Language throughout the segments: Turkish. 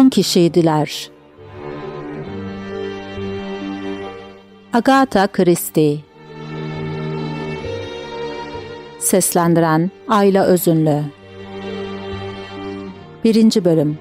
Yazan kişiydiler: Agatha Christie. Seslendiren Ayla Özünlü. 1. Bölüm.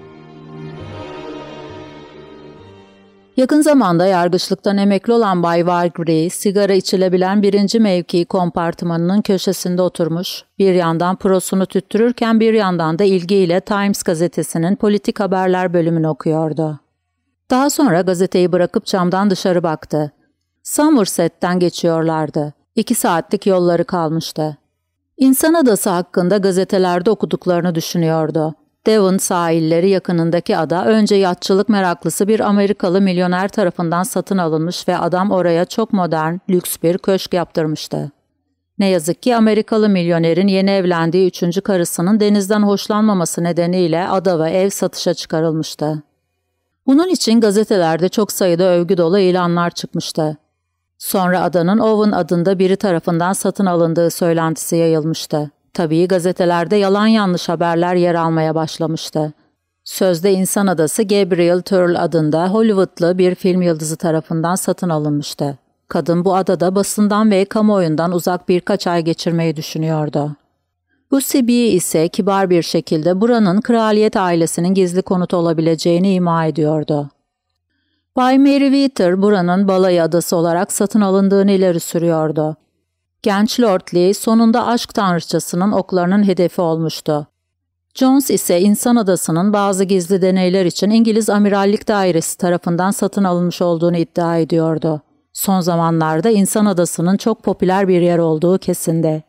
Yakın zamanda yargıçlıktan emekli olan Bay Vargree, sigara içilebilen 1. mevki kompartımanının köşesinde oturmuş, bir yandan prosunu tüttürürken bir yandan da ilgiyle Times gazetesinin politik haberler bölümünü okuyordu. Daha sonra gazeteyi bırakıp camdan dışarı baktı. Somerset'ten geçiyorlardı. 2 saatlik yolları kalmıştı. İnsan Adası hakkında gazetelerde okuduklarını düşünüyordu. Devon sahilleri yakınındaki ada önce yatçılık meraklısı bir Amerikalı milyoner tarafından satın alınmış ve adam oraya çok modern, lüks bir köşk yaptırmıştı. Ne yazık ki Amerikalı milyonerin yeni evlendiği 3. karısının denizden hoşlanmaması nedeniyle ada ve ev satışa çıkarılmıştı. Bunun için gazetelerde çok sayıda övgü dolu ilanlar çıkmıştı. Sonra adanın Owen adında biri tarafından satın alındığı söylentisi yayılmıştı. Tabii gazetelerde yalan yanlış haberler yer almaya başlamıştı. Sözde İnsan Adası Gabriel Turl adında Hollywoodlu bir film yıldızı tarafından satın alınmıştı. Kadın bu adada basından ve kamuoyundan uzak birkaç ay geçirmeyi düşünüyordu. Lucy B. ise kibar bir şekilde buranın kraliyet ailesinin gizli konutu olabileceğini ima ediyordu. Bay Meriwether buranın balayı adası olarak satın alındığını ileri sürüyordu. Genç Lord Lee sonunda aşk tanrıçasının oklarının hedefi olmuştu. Jones ise İnsan Adası'nın bazı gizli deneyler için İngiliz Amirallik Dairesi tarafından satın alınmış olduğunu iddia ediyordu. Son zamanlarda İnsan Adası'nın çok popüler bir yer olduğu kesindi.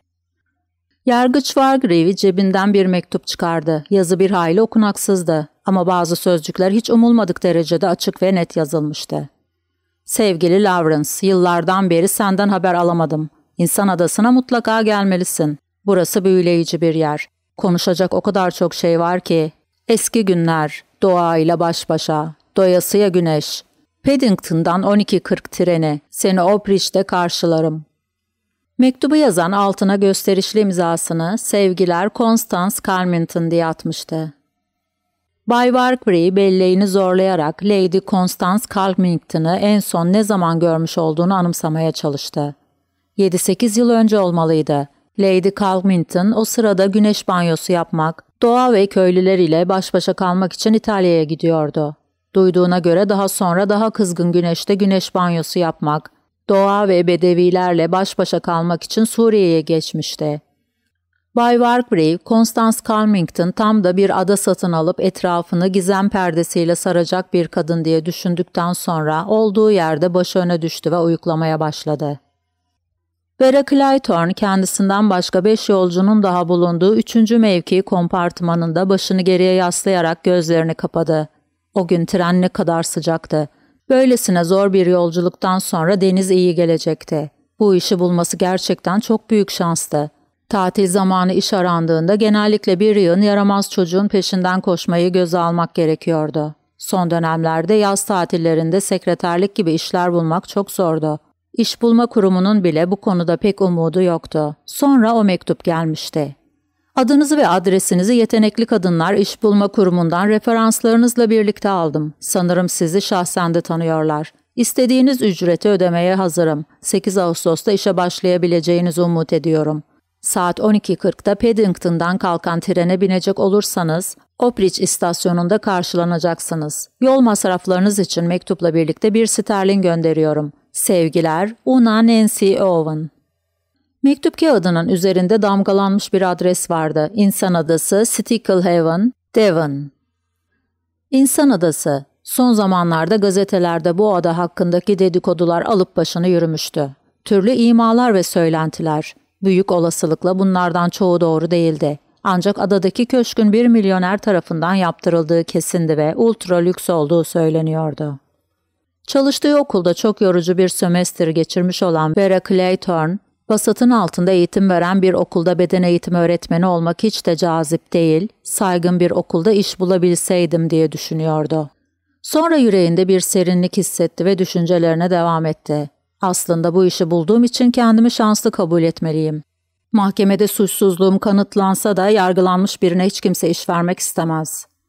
Yargıç Vargree cebinden bir mektup çıkardı. Yazı bir hayli okunaksızdı ama bazı sözcükler hiç umulmadık derecede açık ve net yazılmıştı. Sevgili Lawrence, yıllardan beri senden haber alamadım. İnsan Adası'na mutlaka gelmelisin. Burası büyüleyici bir yer. Konuşacak o kadar çok şey var ki. Eski günler, doğayla baş başa, doyasıya güneş. Paddington'dan 12:40 treni, seni Oakbridge'de karşılarım. Mektubu yazan altına gösterişli imzasını sevgiler Constance Carmington diye atmıştı. Bay Vargree belleğini zorlayarak Lady Constance Carmington'ı en son ne zaman görmüş olduğunu anımsamaya çalıştı. 7-8 yıl önce olmalıydı. Lady Carmington o sırada güneş banyosu yapmak, doğa ve köylüler ile baş başa kalmak için İtalya'ya gidiyordu. Duyduğuna göre daha sonra daha kızgın güneşte güneş banyosu yapmak, doğa ve bedevilerle baş başa kalmak için Suriye'ye geçmişti. Bay Vargree, Constance Carmington tam da bir ada satın alıp etrafını gizem perdesiyle saracak bir kadın diye düşündükten sonra olduğu yerde başı öne düştü ve uyuklamaya başladı. Vera Clayton kendisinden başka 5 yolcunun daha bulunduğu 3. mevki kompartımanında başını geriye yaslayarak gözlerini kapadı. O gün tren ne kadar sıcaktı. Böylesine zor bir yolculuktan sonra deniz iyi gelecekti. Bu işi bulması gerçekten çok büyük şanstı. Tatil zamanı iş arandığında genellikle bir yığın yaramaz çocuğun peşinden koşmayı göze almak gerekiyordu. Son dönemlerde yaz tatillerinde sekreterlik gibi işler bulmak çok zordu. İş bulma kurumunun bile bu konuda pek umudu yoktu. Sonra o mektup gelmişti. Adınızı ve adresinizi yetenekli kadınlar iş bulma kurumundan referanslarınızla birlikte aldım. Sanırım sizi şahsen de tanıyorlar. İstediğiniz ücreti ödemeye hazırım. 8 Ağustos'ta işe başlayabileceğinizi umut ediyorum. Saat 12:40'da Paddington'dan kalkan trene binecek olursanız Oakbridge istasyonunda karşılanacaksınız. Yol masraflarınız için mektupla birlikte 1 sterlin gönderiyorum. Sevgiler, Una Nancy Owen. Mektup kağıdının üzerinde damgalanmış bir adres vardı. İnsan Adası, Sticklehaven, Devon. İnsan Adası. Son zamanlarda gazetelerde bu ada hakkındaki dedikodular alıp başını yürümüştü. Türlü imalar ve söylentiler. Büyük olasılıkla bunlardan çoğu doğru değildi. Ancak adadaki köşkün bir milyoner tarafından yaptırıldığı kesindi ve ultra lüks olduğu söyleniyordu. Çalıştığı okulda çok yorucu bir sömestr geçirmiş olan Vera Clayton, vasatın altında eğitim veren bir okulda beden eğitimi öğretmeni olmak hiç de cazip değil, saygın bir okulda iş bulabilseydim diye düşünüyordu. Sonra yüreğinde bir serinlik hissetti ve düşüncelerine devam etti. Aslında bu işi bulduğum için kendimi şanslı kabul etmeliyim. Mahkemede suçsuzluğum kanıtlansa da yargılanmış birine hiç kimse iş vermek istemez.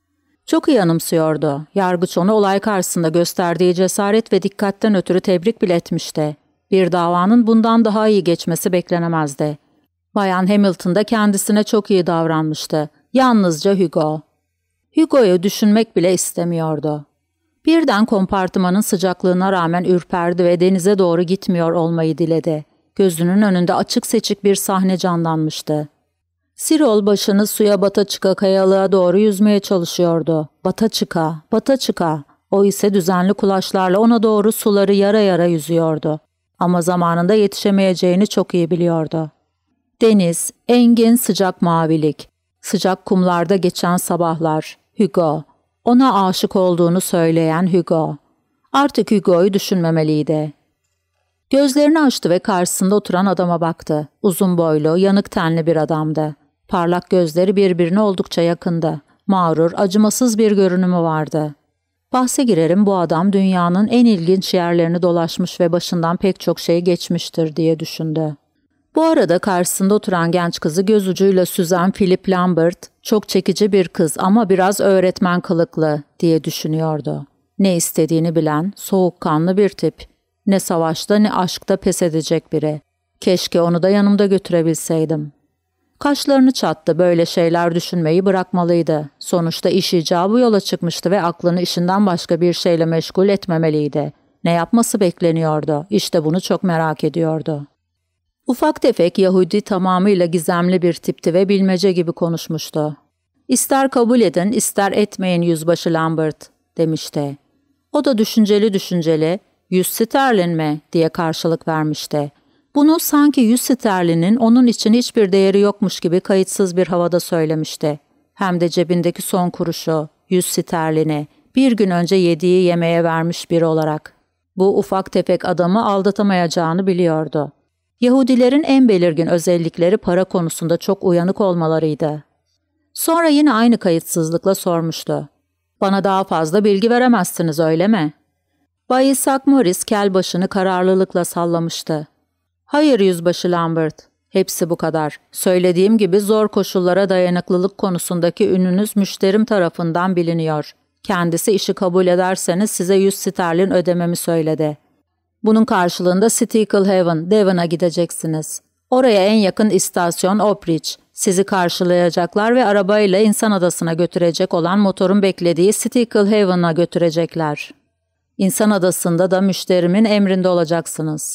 Çok iyi anımsıyordu. Yargıç onu olay karşısında gösterdiği cesaret ve dikkatten ötürü tebrik bile etmişti. Bir davanın bundan daha iyi geçmesi beklenemezdi. Bayan Hamilton da kendisine çok iyi davranmıştı. Yalnızca Hugo. Hugo'yu düşünmek bile istemiyordu. Birden kompartımanın sıcaklığına rağmen ürperdi ve denize doğru gitmiyor olmayı diledi. Gözünün önünde açık seçik bir sahne canlanmıştı. Sirol başını suya bata çıka kayalığa doğru yüzmeye çalışıyordu. Bata çıka, bata çıka. O ise düzenli kulaçlarla ona doğru suları yara yara yüzüyordu. Ama zamanında yetişemeyeceğini çok iyi biliyordu. Deniz, engin sıcak mavilik, sıcak kumlarda geçen sabahlar, Hugo, ona aşık olduğunu söyleyen Hugo. Artık Hugo'yu düşünmemeliydi. Gözlerini açtı ve karşısında oturan adama baktı. Uzun boylu, yanık tenli bir adamdı. Parlak gözleri birbirine oldukça yakındı. Mağrur, acımasız bir görünümü vardı. Bahse girerim bu adam dünyanın en ilginç yerlerini dolaşmış ve başından pek çok şey geçmiştir diye düşündü. Bu arada karşısında oturan genç kızı göz ucuyla süzen Philip Lambert, çok çekici bir kız ama biraz öğretmen kılıklı diye düşünüyordu. Ne istediğini bilen, soğukkanlı bir tip. Ne savaşta ne aşkta pes edecek biri. Keşke onu da yanımda götürebilseydim. Kaşlarını çattı, böyle şeyler düşünmeyi bırakmalıydı. Sonuçta iş icabı yola çıkmıştı ve aklını işinden başka bir şeyle meşgul etmemeliydi. Ne yapması bekleniyordu? İşte bunu çok merak ediyordu. Ufak tefek Yahudi tamamıyla gizemli bir tipti ve bilmece gibi konuşmuştu. "İster kabul edin, ister etmeyin Yüzbaşı Lambert," demişti. O da düşünceli, "100 sterlin mi?" diye karşılık vermişti. Bunu sanki 100 sterlinin onun için hiçbir değeri yokmuş gibi kayıtsız bir havada söylemişti. Hem de cebindeki son kuruşu, 100 sterlini, bir gün önce yediği yemeğe vermiş biri olarak. Bu ufak tefek adamı aldatamayacağını biliyordu. Yahudilerin en belirgin özellikleri para konusunda çok uyanık olmalarıydı. Sonra yine aynı kayıtsızlıkla sormuştu. "Bana daha fazla bilgi veremezsiniz, öyle mi?" Bay Isaac Morris kel başını kararlılıkla sallamıştı. "Hayır Yüzbaşı Lambert, hepsi bu kadar. Söylediğim gibi zor koşullara dayanıklılık konusundaki ününüz müşterim tarafından biliniyor. Kendisi işi kabul ederseniz size 100 sterlin ödememi söyledi. Bunun karşılığında Sticklehaven, Devon'a gideceksiniz. Oraya en yakın istasyon Oakbridge. Sizi karşılayacaklar ve arabayla İnsan Adası'na götürecek olan motorun beklediği Sticklehaven'a götürecekler. İnsan Adası'nda da müşterimin emrinde olacaksınız."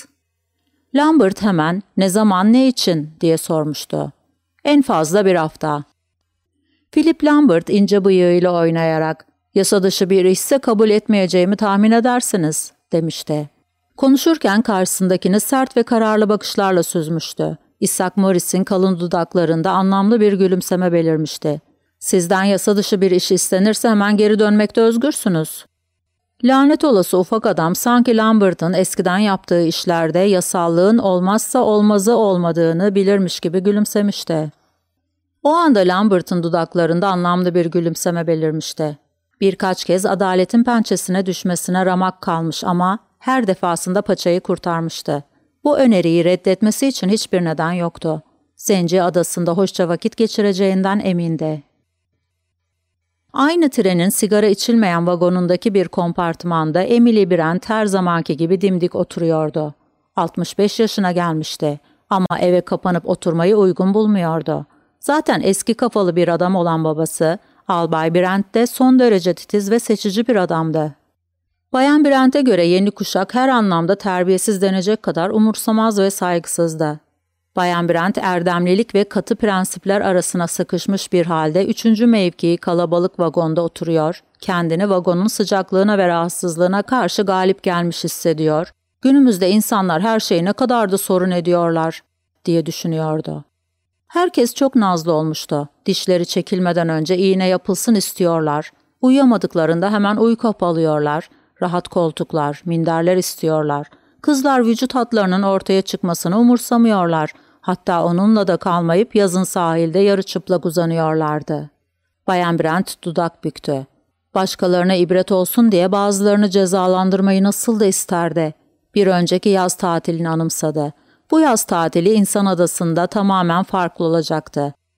Lambert hemen "Ne zaman, ne için?" diye sormuştu. "En fazla bir hafta." Philip Lambert ince bıyığıyla oynayarak "Yasa dışı bir işse kabul etmeyeceğimi tahmin edersiniz," demişti. Konuşurken karşısındakini sert ve kararlı bakışlarla süzmüştü. Isaac Morris'in kalın dudaklarında anlamlı bir gülümseme belirmişti. "Sizden yasa dışı bir iş istenirse hemen geri dönmekte özgürsünüz." Lanet olası ufak adam sanki Lambert'ın eskiden yaptığı işlerde yasallığın olmazsa olmazı olmadığını bilirmiş gibi gülümsemişti. O anda Lambert'ın dudaklarında anlamlı bir gülümseme belirmişti. Birkaç kez adaletin pençesine düşmesine ramak kalmış ama her defasında paçayı kurtarmıştı. Bu öneriyi reddetmesi için hiçbir neden yoktu. Zenci adasında hoşça vakit geçireceğinden emindi. Aynı trenin sigara içilmeyen vagonundaki bir kompartmanda Emily Brent her zamanki gibi dimdik oturuyordu. 65 yaşına gelmişti ama eve kapanıp oturmayı uygun bulmuyordu. Zaten eski kafalı bir adam olan babası, Albay Brent de son derece titiz ve seçici bir adamdı. Bayan Brent'e göre yeni kuşak her anlamda terbiyesiz denecek kadar umursamaz ve saygısızdı. Bayan Brent erdemlilik ve katı prensipler arasına sıkışmış bir halde 3. mevkii kalabalık vagonda oturuyor, kendini vagonun sıcaklığına ve rahatsızlığına karşı galip gelmiş hissediyor, günümüzde insanlar her şeyi ne kadar da sorun ediyorlar diye düşünüyordu. Herkes çok nazlı olmuştu. Dişleri çekilmeden önce iğne yapılsın istiyorlar. Uyuyamadıklarında hemen uyku hapı alıyorlar. Rahat koltuklar, minderler istiyorlar. Kızlar vücut hatlarının ortaya çıkmasını umursamıyorlar. Hatta onunla da kalmayıp yazın sahilde yarı çıplak uzanıyorlardı. Bayan Brent dudak büktü. Başkalarına ibret olsun diye bazılarını cezalandırmayı nasıl da isterdi. Bir önceki yaz tatilini anımsadı. Bu yaz tatili İnsan Adası'nda tamamen farklı olacaktı.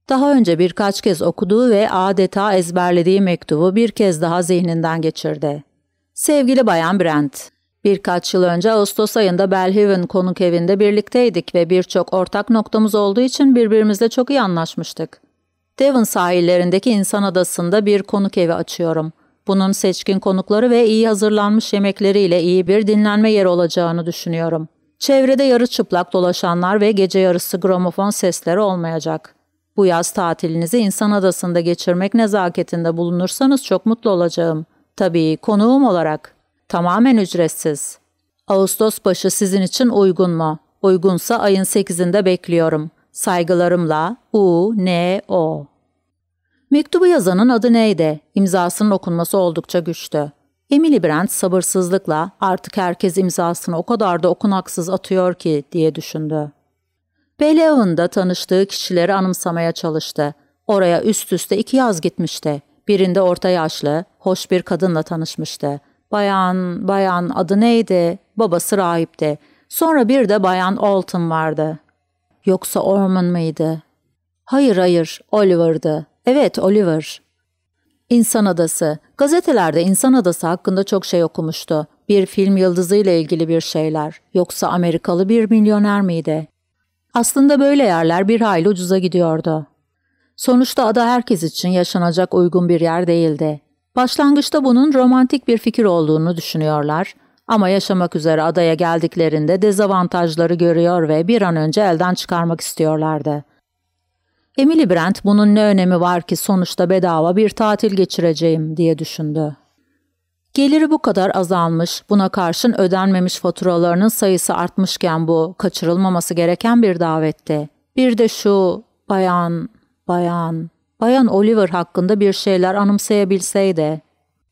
Daha önce birkaç kez okuduğu ve adeta ezberlediği mektubu bir kez daha zihninden geçirdi. Sevgili Bayan Brent, birkaç yıl önce Ağustos ayında Belhaven konuk evinde birlikteydik ve birçok ortak noktamız olduğu için birbirimizle çok iyi anlaşmıştık. Devon sahillerindeki insan adasında bir konuk evi açıyorum. Bunun seçkin konukları ve iyi hazırlanmış yemekleriyle iyi bir dinlenme yeri olacağını düşünüyorum. Çevrede yarı çıplak dolaşanlar ve gece yarısı gramofon sesleri olmayacak. Bu yaz tatilinizi insan adasında geçirmek nezaketinde bulunursanız çok mutlu olacağım. Tabii konuğum olarak. Tamamen ücretsiz. Ağustos başı sizin için uygun mu? Uygunsa ayın 8'inde bekliyorum. Saygılarımla U.N.O. Mektubu yazanın adı neydi? İmzasının okunması oldukça güçtü. Emily Brent sabırsızlıkla artık herkes imzasını o kadar da okunaksız atıyor ki diye düşündü. Belhaven'da tanıştığı kişileri anımsamaya çalıştı. Oraya üst üste 2 yaz gitmişti. Birinde orta yaşlı, hoş bir kadınla tanışmıştı. Bayan adı neydi? Babası rahipti. Sonra bir de Bayan Alton vardı. Yoksa Orman mıydı? Hayır, Oliver'dı. Evet, Oliver. İnsan Adası. Gazetelerde İnsan Adası hakkında çok şey okumuştu. Bir film yıldızıyla ilgili bir şeyler. Yoksa Amerikalı bir milyoner miydi? Aslında böyle yerler bir hayli ucuza gidiyordu. Sonuçta ada herkes için yaşanacak uygun bir yer değildi. Başlangıçta bunun romantik bir fikir olduğunu düşünüyorlar ama yaşamak üzere adaya geldiklerinde dezavantajları görüyor ve bir an önce elden çıkarmak istiyorlardı. Emily Brent bunun ne önemi var ki sonuçta bedava bir tatil geçireceğim diye düşündü. Geliri bu kadar azalmış, buna karşın ödenmemiş faturalarının sayısı artmışken bu kaçırılmaması gereken bir davetti. Bir de şu Bayan Oliver hakkında bir şeyler anımsayabilseydi.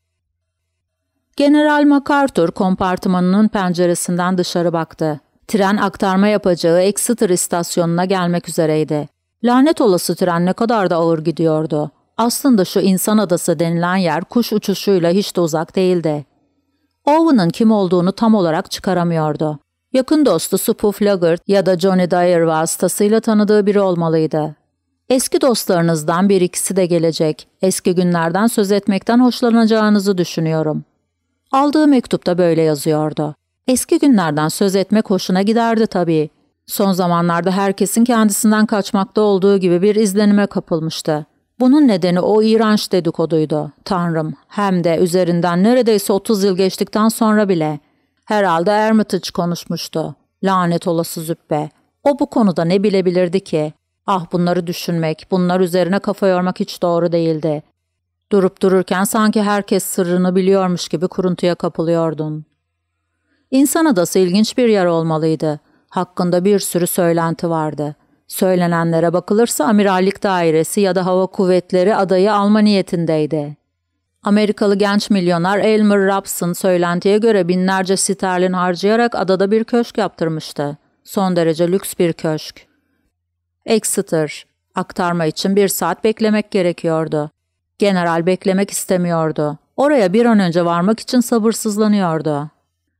General MacArthur kompartımanının penceresinden dışarı baktı. Tren aktarma yapacağı Exeter istasyonuna gelmek üzereydi. Lanet olası tren ne kadar da ağır gidiyordu. Aslında şu insan adası denilen yer kuş uçuşuyla hiç de uzak değildi. Owen'ın kim olduğunu tam olarak çıkaramıyordu. Yakın dostu Sue Flaggart ya da Johnny Dyer vasıtasıyla tanıdığı biri olmalıydı. Eski dostlarınızdan bir ikisi de gelecek. Eski günlerden söz etmekten hoşlanacağınızı düşünüyorum. Aldığı mektupta böyle yazıyordu. Eski günlerden söz etmek hoşuna giderdi tabii. Son zamanlarda herkesin kendisinden kaçmakta olduğu gibi bir izlenime kapılmıştı. Bunun nedeni o iğrenç dedikoduydu. Tanrım, hem de üzerinden neredeyse 30 yıl geçtikten sonra bile. Herhalde Armitage konuşmuştu. Lanet olası züppe. O bu konuda ne bilebilirdi ki? Ah, bunları düşünmek, bunlar üzerine kafa yormak hiç doğru değildi. Durup dururken sanki herkes sırrını biliyormuş gibi kuruntuya kapılıyordun. İnsan Adası ilginç bir yer olmalıydı. Hakkında bir sürü söylenti vardı. Söylenenlere bakılırsa Amirallik Dairesi ya da Hava Kuvvetleri adayı alma niyetindeydi. Amerikalı genç milyoner Elmer Robson söylentiye göre binlerce sterlin harcayarak adada bir köşk yaptırmıştı. Son derece lüks bir köşk. Exeter. Aktarma için 1 saat beklemek gerekiyordu. General beklemek istemiyordu. Oraya bir an önce varmak için sabırsızlanıyordu.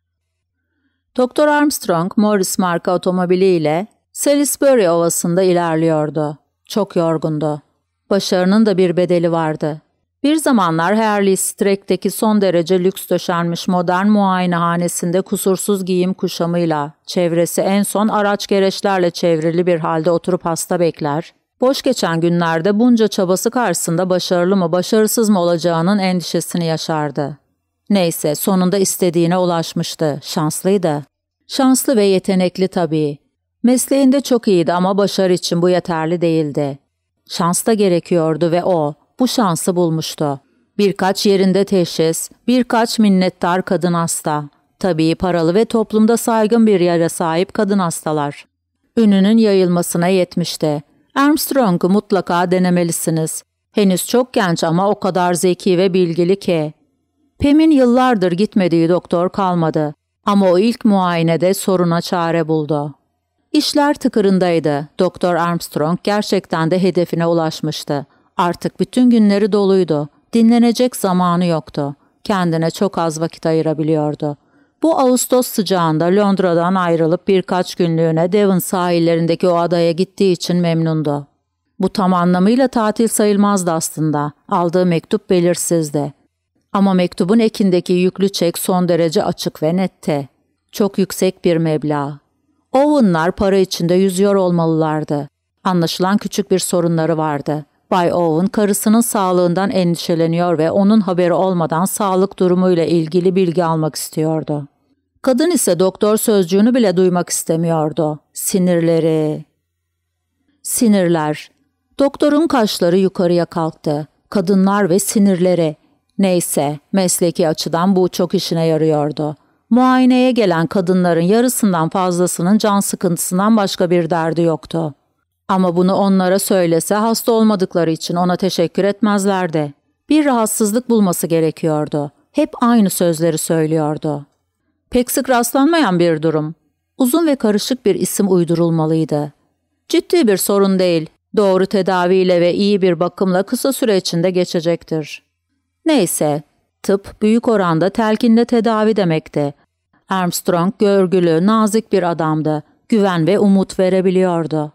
Doktor Armstrong, Morris marka otomobiliyle Salisbury Ovası'nda ilerliyordu. Çok yorgundu. Başarının da bir bedeli vardı. Bir zamanlar Harley Street'teki son derece lüks döşenmiş modern muayenehanesinde kusursuz giyim kuşamıyla, çevresi en son araç gereçlerle çevrili bir halde oturup hasta bekler, boş geçen günlerde bunca çabası karşısında başarılı mı başarısız mı olacağının endişesini yaşardı. Neyse, sonunda istediğine ulaşmıştı, şanslıydı. Şanslı ve yetenekli tabii. Mesleğinde çok iyiydi ama başarı için bu yeterli değildi. Şans da gerekiyordu ve o bu şansı bulmuştu. Birkaç yerinde teşhis, birkaç minnettar kadın hasta. Tabii paralı ve toplumda saygın bir yere sahip kadın hastalar. Ününün yayılmasına yetmişti. Armstrong'u mutlaka denemelisiniz. Henüz çok genç ama o kadar zeki ve bilgili ki. Pam'in yıllardır gitmediği doktor kalmadı. Ama o ilk muayenede soruna çare buldu. İşler tıkırındaydı. Doktor Armstrong gerçekten de hedefine ulaşmıştı. Artık bütün günleri doluydu. Dinlenecek zamanı yoktu. Kendine çok az vakit ayırabiliyordu. Bu Ağustos sıcağında Londra'dan ayrılıp birkaç günlüğüne Devon sahillerindeki o adaya gittiği için memnundu. Bu tam anlamıyla tatil sayılmazdı aslında. Aldığı mektup belirsizdi. Ama mektubun ekindeki yüklü çek son derece açık ve netti. Çok yüksek bir meblağ. Owen'lar para içinde yüzüyor olmalılardı. Anlaşılan küçük bir sorunları vardı. Bay Owen karısının sağlığından endişeleniyor ve onun haberi olmadan sağlık durumuyla ilgili bilgi almak istiyordu. Kadın ise doktor sözcüğünü bile duymak istemiyordu. Sinirler. Doktorun kaşları yukarıya kalktı. Kadınlar ve sinirleri. Neyse, mesleki açıdan bu çok işine yarıyordu. Muayeneye gelen kadınların yarısından fazlasının can sıkıntısından başka bir derdi yoktu. Ama bunu onlara söylese hasta olmadıkları için ona teşekkür etmezlerdi. Bir rahatsızlık bulması gerekiyordu. Hep aynı sözleri söylüyordu. Pek sık rastlanmayan bir durum. Uzun ve karışık bir isim uydurulmalıydı. Ciddi bir sorun değil. Doğru tedaviyle ve iyi bir bakımla kısa süre içinde geçecektir. Neyse, tıp büyük oranda telkinle tedavi demekti. Armstrong görgülü, nazik bir adamdı. Güven ve umut verebiliyordu.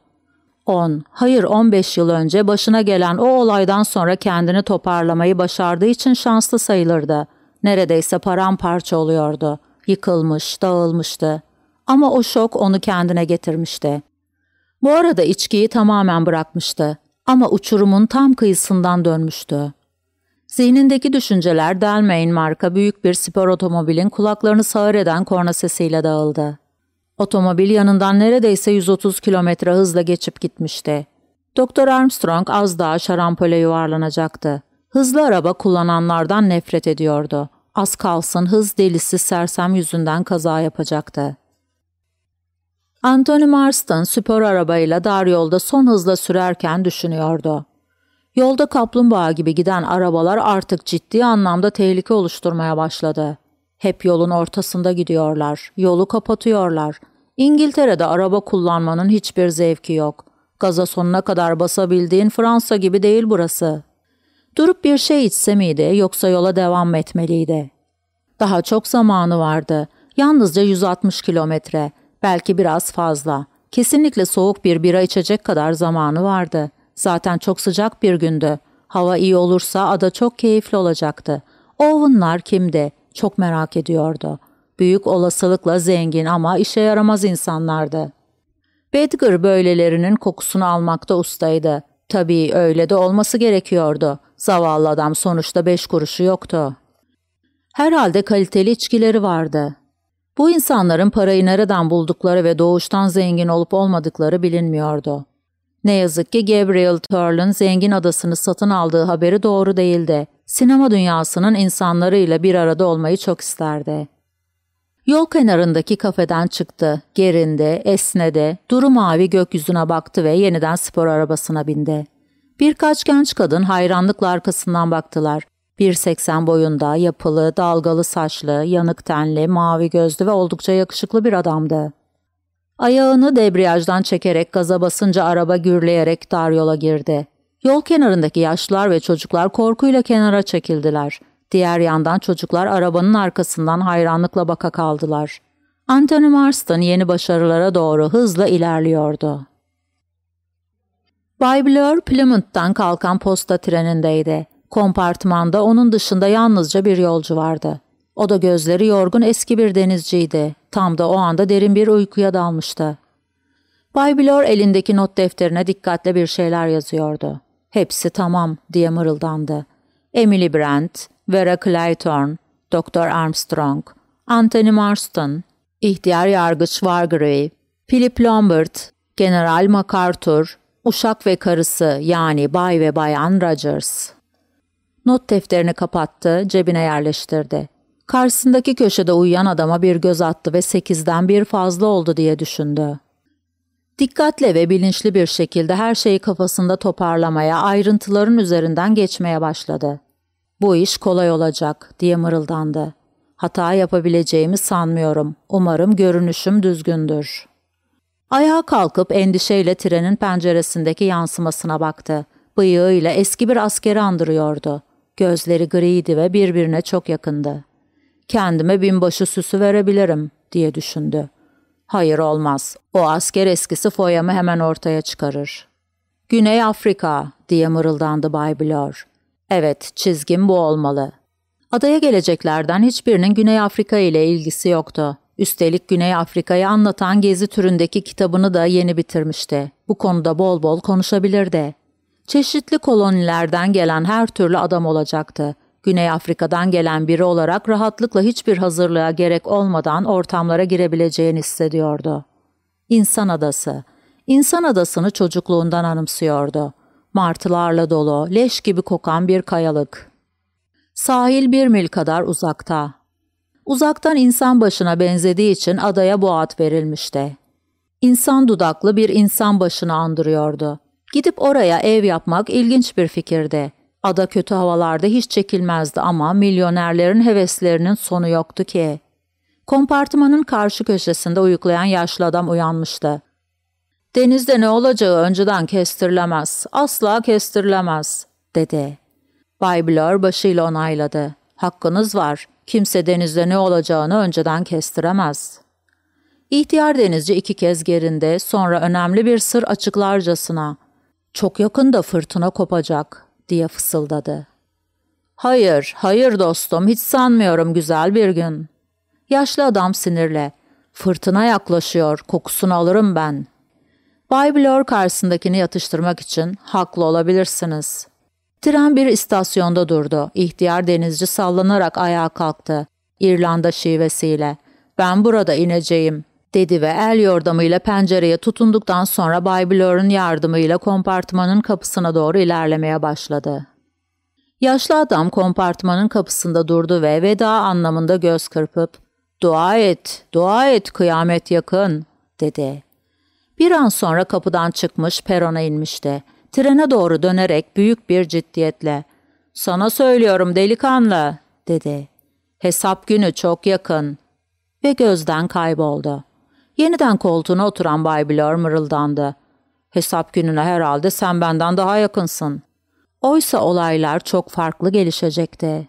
15 yıl önce başına gelen o olaydan sonra kendini toparlamayı başardığı için şanslı sayılırdı. Neredeyse paramparça oluyordu. Yıkılmış, dağılmıştı. Ama o şok onu kendine getirmişti. Bu arada içkiyi tamamen bırakmıştı. Ama uçurumun tam kıyısından dönmüştü. Zihnindeki düşünceler Delmain marka büyük bir spor otomobilin kulaklarını sağır eden korna sesiyle dağıldı. Otomobil yanından neredeyse 130 kilometre hızla geçip gitmişti. Doktor Armstrong az daha şarampole yuvarlanacaktı. Hızlı araba kullananlardan nefret ediyordu. Az kalsın hız delisi sersem yüzünden kaza yapacaktı. Anthony Marston spor arabayla dar yolda son hızla sürerken düşünüyordu. Yolda kaplumbağa gibi giden arabalar artık ciddi anlamda tehlike oluşturmaya başladı. Hep yolun ortasında gidiyorlar, yolu kapatıyorlar. İngiltere'de araba kullanmanın hiçbir zevki yok. Gaza sonuna kadar basabildiğin Fransa gibi değil burası. Durup bir şey içse miydi yoksa yola devam etmeliydi? Daha çok zamanı vardı. Yalnızca 160 kilometre, belki biraz fazla. Kesinlikle soğuk bir bira içecek kadar zamanı vardı. Zaten çok sıcak bir gündü. Hava iyi olursa ada çok keyifli olacaktı. Owen'lar kimdi? Çok merak ediyordu. Büyük olasılıkla zengin ama işe yaramaz insanlardı. Badger böylelerinin kokusunu almakta ustaydı. Tabii öyle de olması gerekiyordu. Zavallı adam sonuçta 5 kuruşu yoktu. Herhalde kaliteli içkileri vardı. Bu insanların parayı nereden buldukları ve doğuştan zengin olup olmadıkları bilinmiyordu. Ne yazık ki Gabriel Turl'ün zengin adasını satın aldığı haberi doğru değildi. Sinema dünyasının insanlarıyla bir arada olmayı çok isterdi. Yol kenarındaki kafeden çıktı, gerindi, esnedi, duru mavi gökyüzüne baktı ve yeniden spor arabasına bindi. Birkaç genç kadın hayranlıkla arkasından baktılar. 1,80 boyunda, yapılı, dalgalı saçlı, yanık tenli, mavi gözlü ve oldukça yakışıklı bir adamdı. Ayağını debriyajdan çekerek gaza basınca araba gürleyerek dar yola girdi. Yol kenarındaki yaşlılar ve çocuklar korkuyla kenara çekildiler. Diğer yandan çocuklar arabanın arkasından hayranlıkla baka kaldılar. Anthony Marston yeni başarılara doğru hızla ilerliyordu. Bay Blur, Plymouth'tan kalkan posta trenindeydi. Kompartmanda onun dışında yalnızca bir yolcu vardı. O da gözleri yorgun eski bir denizciydi. Tam da o anda derin bir uykuya dalmıştı. Bay Blur elindeki not defterine dikkatle bir şeyler yazıyordu. "Hepsi tamam," diye mırıldandı. Emily Brent, Vera Clayton, Doktor Armstrong, Anthony Marston, İhtiyar Yargıç Wargrave, Philip Lombard, General MacArthur, uşak ve karısı yani Bay ve Bayan Rogers. Not defterini kapattı, cebine yerleştirdi. Karşısındaki köşede uyuyan adama bir göz attı ve 8'den bir fazla oldu diye düşündü. Dikkatle ve bilinçli bir şekilde her şeyi kafasında toparlamaya, ayrıntıların üzerinden geçmeye başladı. "Bu iş kolay olacak," diye mırıldandı. "Hata yapabileceğimi sanmıyorum. Umarım görünüşüm düzgündür." Ayağa kalkıp endişeyle trenin penceresindeki yansımasına baktı. Bıyığıyla eski bir askeri andırıyordu. Gözleri griydi ve birbirine çok yakındı. "Kendime binbaşı süsü verebilirim," diye düşündü. "Hayır olmaz. O asker eskisi foyamı hemen ortaya çıkarır." Güney Afrika diye mırıldandı Bay Blur. Evet, çizgim bu olmalı. Adaya geleceklerden hiçbirinin Güney Afrika ile ilgisi yoktu. Üstelik Güney Afrika'yı anlatan gezi türündeki kitabını da yeni bitirmişti. Bu konuda bol bol konuşabilirdi. Çeşitli kolonilerden gelen her türlü adam olacaktı. Güney Afrika'dan gelen biri olarak rahatlıkla hiçbir hazırlığa gerek olmadan ortamlara girebileceğini hissediyordu. İnsan Adası. İnsan Adası'nı çocukluğundan anımsıyordu. Martılarla dolu, leş gibi kokan bir kayalık. Sahil 1 mil kadar uzakta. Uzaktan insan başına benzediği için adaya bu ad verilmişti. İnsan dudaklı bir insan başını andırıyordu. Gidip oraya ev yapmak ilginç bir fikirdi. Ada kötü havalarda hiç çekilmezdi ama milyonerlerin heveslerinin sonu yoktu ki. Kompartımanın karşı köşesinde uyuklayan yaşlı adam uyanmıştı. "Denizde ne olacağı önceden kestirilemez, asla kestirilemez," dedi. Bay Blur başıyla onayladı. "Hakkınız var, kimse denizde ne olacağını önceden kestiremez." İhtiyar denizci 2 kez gerindi, sonra önemli bir sır açıklarcasına, "Çok yakında fırtına kopacak," diye fısıldadı. "Hayır, hayır dostum, hiç sanmıyorum güzel bir gün." Yaşlı adam sinirle, "Fırtına yaklaşıyor, kokusunu alırım ben." Bay Blur karşısındakini yatıştırmak için, "Haklı olabilirsiniz." Tren bir istasyonda durdu. İhtiyar denizci sallanarak ayağa kalktı. İrlanda şivesiyle, "Ben burada ineceğim," dedi ve el yordamıyla pencereye tutunduktan sonra Bay Blur'un yardımıyla kompartmanın kapısına doğru ilerlemeye başladı. Yaşlı adam kompartmanın kapısında durdu ve veda anlamında göz kırpıp, "Dua et, dua et, kıyamet yakın," dedi. Bir an sonra kapıdan çıkmış, perona inmişti. Trene doğru dönerek büyük bir ciddiyetle, "Sana söylüyorum delikanlı," dedi. "Hesap günü çok yakın." Ve gözden kayboldu. Yeniden koltuğuna oturan Bay Blur mırıldandı. "Hesap gününe herhalde sen benden daha yakınsın." Oysa olaylar çok farklı gelişecekti.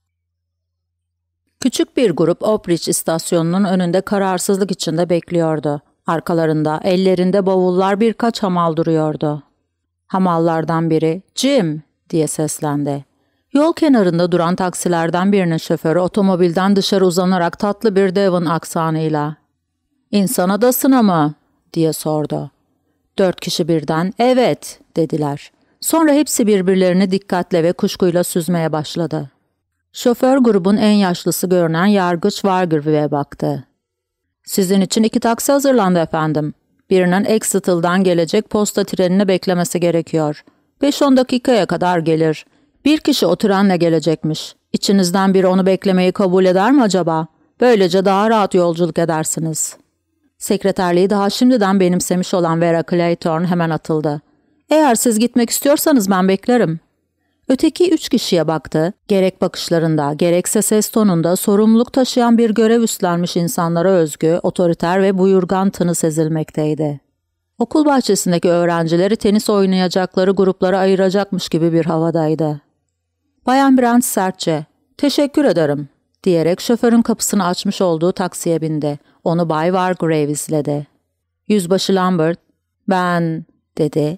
Küçük bir grup Oakbridge istasyonunun önünde kararsızlık içinde bekliyordu. Arkalarında, ellerinde bavullar birkaç hamal duruyordu. Hamallardan biri, "Jim," diye seslendi. Yol kenarında duran taksilerden birinin şoförü otomobilden dışarı uzanarak tatlı bir Devon aksanıyla, "İnsan Adası'na mı?" diye sordu. 4 kişi birden, "Evet," dediler. Sonra hepsi birbirlerini dikkatle ve kuşkuyla süzmeye başladı. Şoför grubun en yaşlısı görünen yargıç Wargreave'e baktı. "Sizin için 2 taksi hazırlandı efendim. Birinin Exeter'dan gelecek posta trenini beklemesi gerekiyor. 5-10 dakikaya kadar gelir. Bir kişi o trenle gelecekmiş. İçinizden biri onu beklemeyi kabul eder mi acaba? Böylece daha rahat yolculuk edersiniz." Sekreterliği daha şimdiden benimsemiş olan Vera Clayton hemen atıldı. "Eğer siz gitmek istiyorsanız ben beklerim." Öteki 3 kişiye baktı. Gerek bakışlarında, gerekse ses tonunda sorumluluk taşıyan bir görev üstlenmiş insanlara özgü, otoriter ve buyurgan tını sezilmekteydi. Okul bahçesindeki öğrencileri tenis oynayacakları gruplara ayıracakmış gibi bir havadaydı. Bayan Brent sertçe, "Teşekkür ederim," diyerek şoförün kapısını açmış olduğu taksiye bindi. Onu Bay Wargrave izledi. Yüzbaşı Lambert, "Ben," dedi,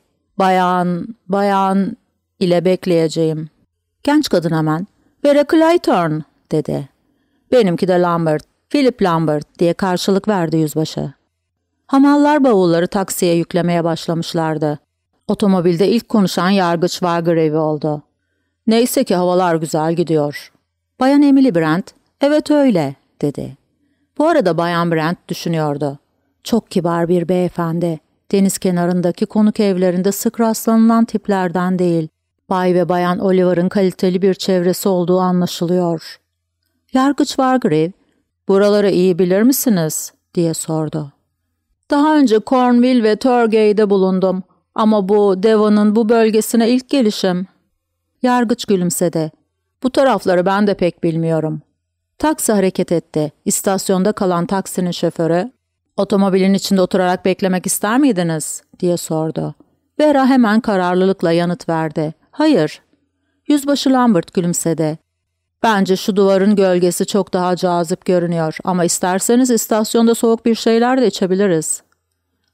Bayan ile bekleyeceğim." Genç kadın hemen, "Vera Clayton," dedi. "Benimki de Lambert, Philip Lambert," diye karşılık verdi yüzbaşı. Hamallar bavulları taksiye yüklemeye başlamışlardı. Otomobilde ilk konuşan yargıç Wargrave oldu. "Neyse ki havalar güzel gidiyor." Bayan Emily Brent, "Evet öyle," dedi. Bu arada Bayan Brent düşünüyordu. Çok kibar bir beyefendi. Deniz kenarındaki konuk evlerinde sık rastlanılan tiplerden değil. Bay ve Bayan Oliver'ın kaliteli bir çevresi olduğu anlaşılıyor. Yargıç Wargrave, "Buraları iyi bilir misiniz?" diye sordu. "Daha önce Cornwall ve Torquay'de bulundum ama bu Devon'un bu bölgesine ilk gelişim." Yargıç gülümsedi. "Bu tarafları ben de pek bilmiyorum." Taksi hareket etti. İstasyonda kalan taksinin şoförü, "Otomobilin içinde oturarak beklemek ister miydiniz?" diye sordu. Vera hemen kararlılıkla yanıt verdi. "Hayır." Yüzbaşı Lambert gülümsedi. "Bence şu duvarın gölgesi çok daha cazip görünüyor ama isterseniz istasyonda soğuk bir şeyler de içebiliriz."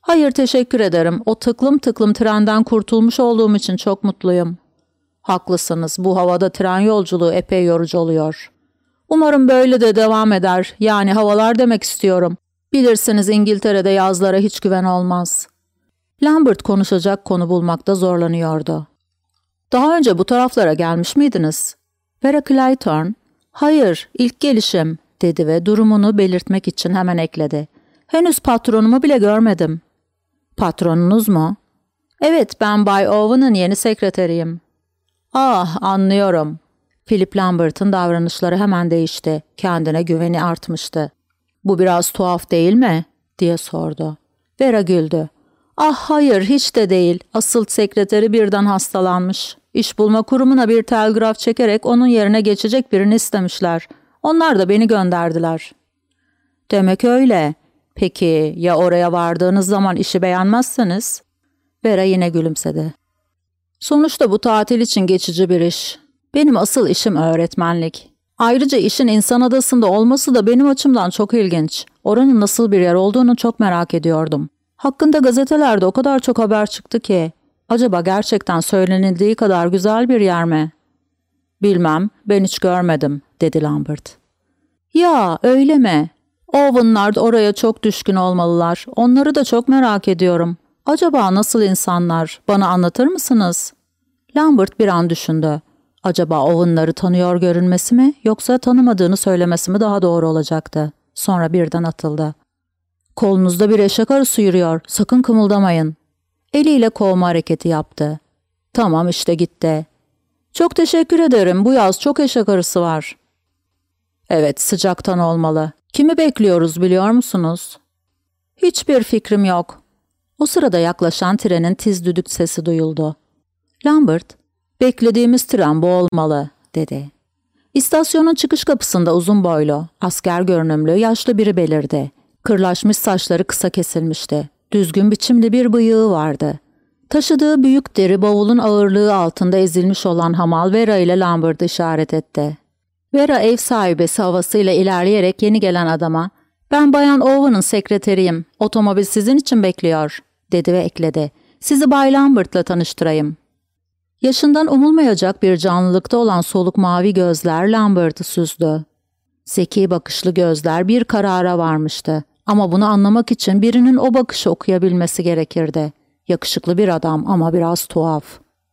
Hayır, teşekkür ederim. O tıklım tıklım trenden kurtulmuş olduğum için çok mutluyum. Haklısınız. Bu havada tren yolculuğu epey yorucu oluyor. Umarım böyle de devam eder. Yani havalar demek istiyorum. Bilirsiniz İngiltere'de yazlara hiç güven olmaz. Lambert konuşacak konu bulmakta zorlanıyordu. Daha önce bu taraflara gelmiş miydiniz? Vera Clayton, hayır, ilk gelişim, dedi ve durumunu belirtmek için hemen ekledi. Henüz patronumu bile görmedim. Patronunuz mu? Evet, ben Bay Owen'ın yeni sekreteriyim. Ah, anlıyorum. Philip Lambert'ın davranışları hemen değişti. Kendine güveni artmıştı. Bu biraz tuhaf değil mi? Diye sordu. Vera güldü. Ah hayır, hiç de değil. Asıl sekreteri birden hastalanmış. İş bulma kurumuna bir telgraf çekerek onun yerine geçecek birini istemişler. Onlar da beni gönderdiler. Demek öyle. Peki ya oraya vardığınız zaman işi beğenmezseniz? Vera yine gülümsedi. Sonuçta bu tatil için geçici bir iş. Benim asıl işim öğretmenlik. Ayrıca işin insan adasında olması da benim açımdan çok ilginç. Oranın nasıl bir yer olduğunu çok merak ediyordum. Hakkında gazetelerde o kadar çok haber çıktı ki. Acaba gerçekten söylenildiği kadar güzel bir yer mi? Bilmem, ben hiç görmedim, dedi Lambert. Ya, öyle mi? Owen'lar oraya çok düşkün olmalılar. Onları da çok merak ediyorum. Acaba nasıl insanlar? Bana anlatır mısınız? Lambert bir an düşündü. Acaba Owen'ları tanıyor görünmesi mi, yoksa tanımadığını söylemesi mi daha doğru olacaktı? Sonra birden atıldı. Kolunuzda bir eşek arısı yürüyor. Sakın kımıldamayın. Eliyle kovma hareketi yaptı. Tamam, işte gitti. Çok teşekkür ederim. Bu yaz çok eşek arısı var. Evet, sıcaktan olmalı. Kimi bekliyoruz biliyor musunuz? Hiçbir fikrim yok. O sırada yaklaşan trenin tiz düdük sesi duyuldu. Lambert, beklediğimiz tren bu olmalı, dedi. İstasyonun çıkış kapısında uzun boylu, asker görünümlü yaşlı biri belirdi. Kırlaşmış saçları kısa kesilmişti. Düzgün biçimli bir bıyığı vardı. Taşıdığı büyük deri bavulun ağırlığı altında ezilmiş olan hamal Vera ile Lambert'ı işaret etti. Vera ev sahibesi havasıyla ilerleyerek yeni gelen adama "Ben Bayan Owen'ın sekreteriyim. Otomobil sizin için bekliyor," dedi ve ekledi. "Sizi Bay Lambert'la tanıştırayım." Yaşından umulmayacak bir canlılıkta olan soluk mavi gözler Lambert'ı süzdü. Zeki bakışlı gözler bir karara varmıştı. Ama bunu anlamak için birinin o bakışı okuyabilmesi gerekirdi. Yakışıklı bir adam ama biraz tuhaf.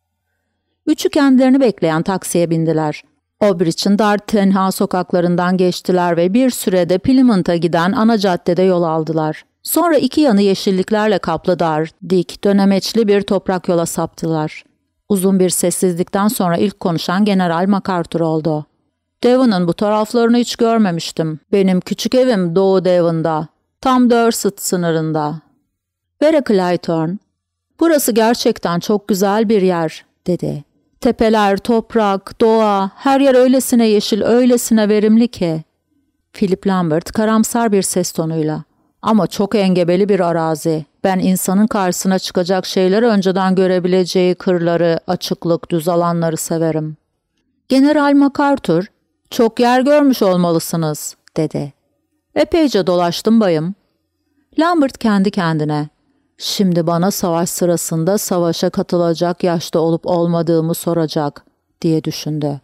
Üçü kendilerini bekleyen taksiye bindiler. Obridge'in dar tenha sokaklarından geçtiler ve bir sürede Plymouth'a giden ana caddede yol aldılar. Sonra iki yanı yeşilliklerle kaplı dar, dik, dönemeçli bir toprak yola saptılar. Uzun bir sessizlikten sonra ilk konuşan General MacArthur oldu. "Devon'un bu taraflarını hiç görmemiştim. Benim küçük evim Doğu Devon'da. Tam Dorset sınırında." Vera Clayton, "Burası gerçekten çok güzel bir yer," dedi. "Tepeler, toprak, doğa, her yer öylesine yeşil, öylesine verimli ki." Philip Lambert karamsar bir ses tonuyla, "Ama çok engebeli bir arazi. Ben insanın karşısına çıkacak şeyleri önceden görebileceği kırları, açıklık, düz alanları severim." General MacArthur, "Çok yer görmüş olmalısınız," dedi. "Epeyce dolaştım bayım." Lambert kendi kendine, "Şimdi bana savaş sırasında savaşa katılacak yaşta olup olmadığımı soracak," diye düşündü.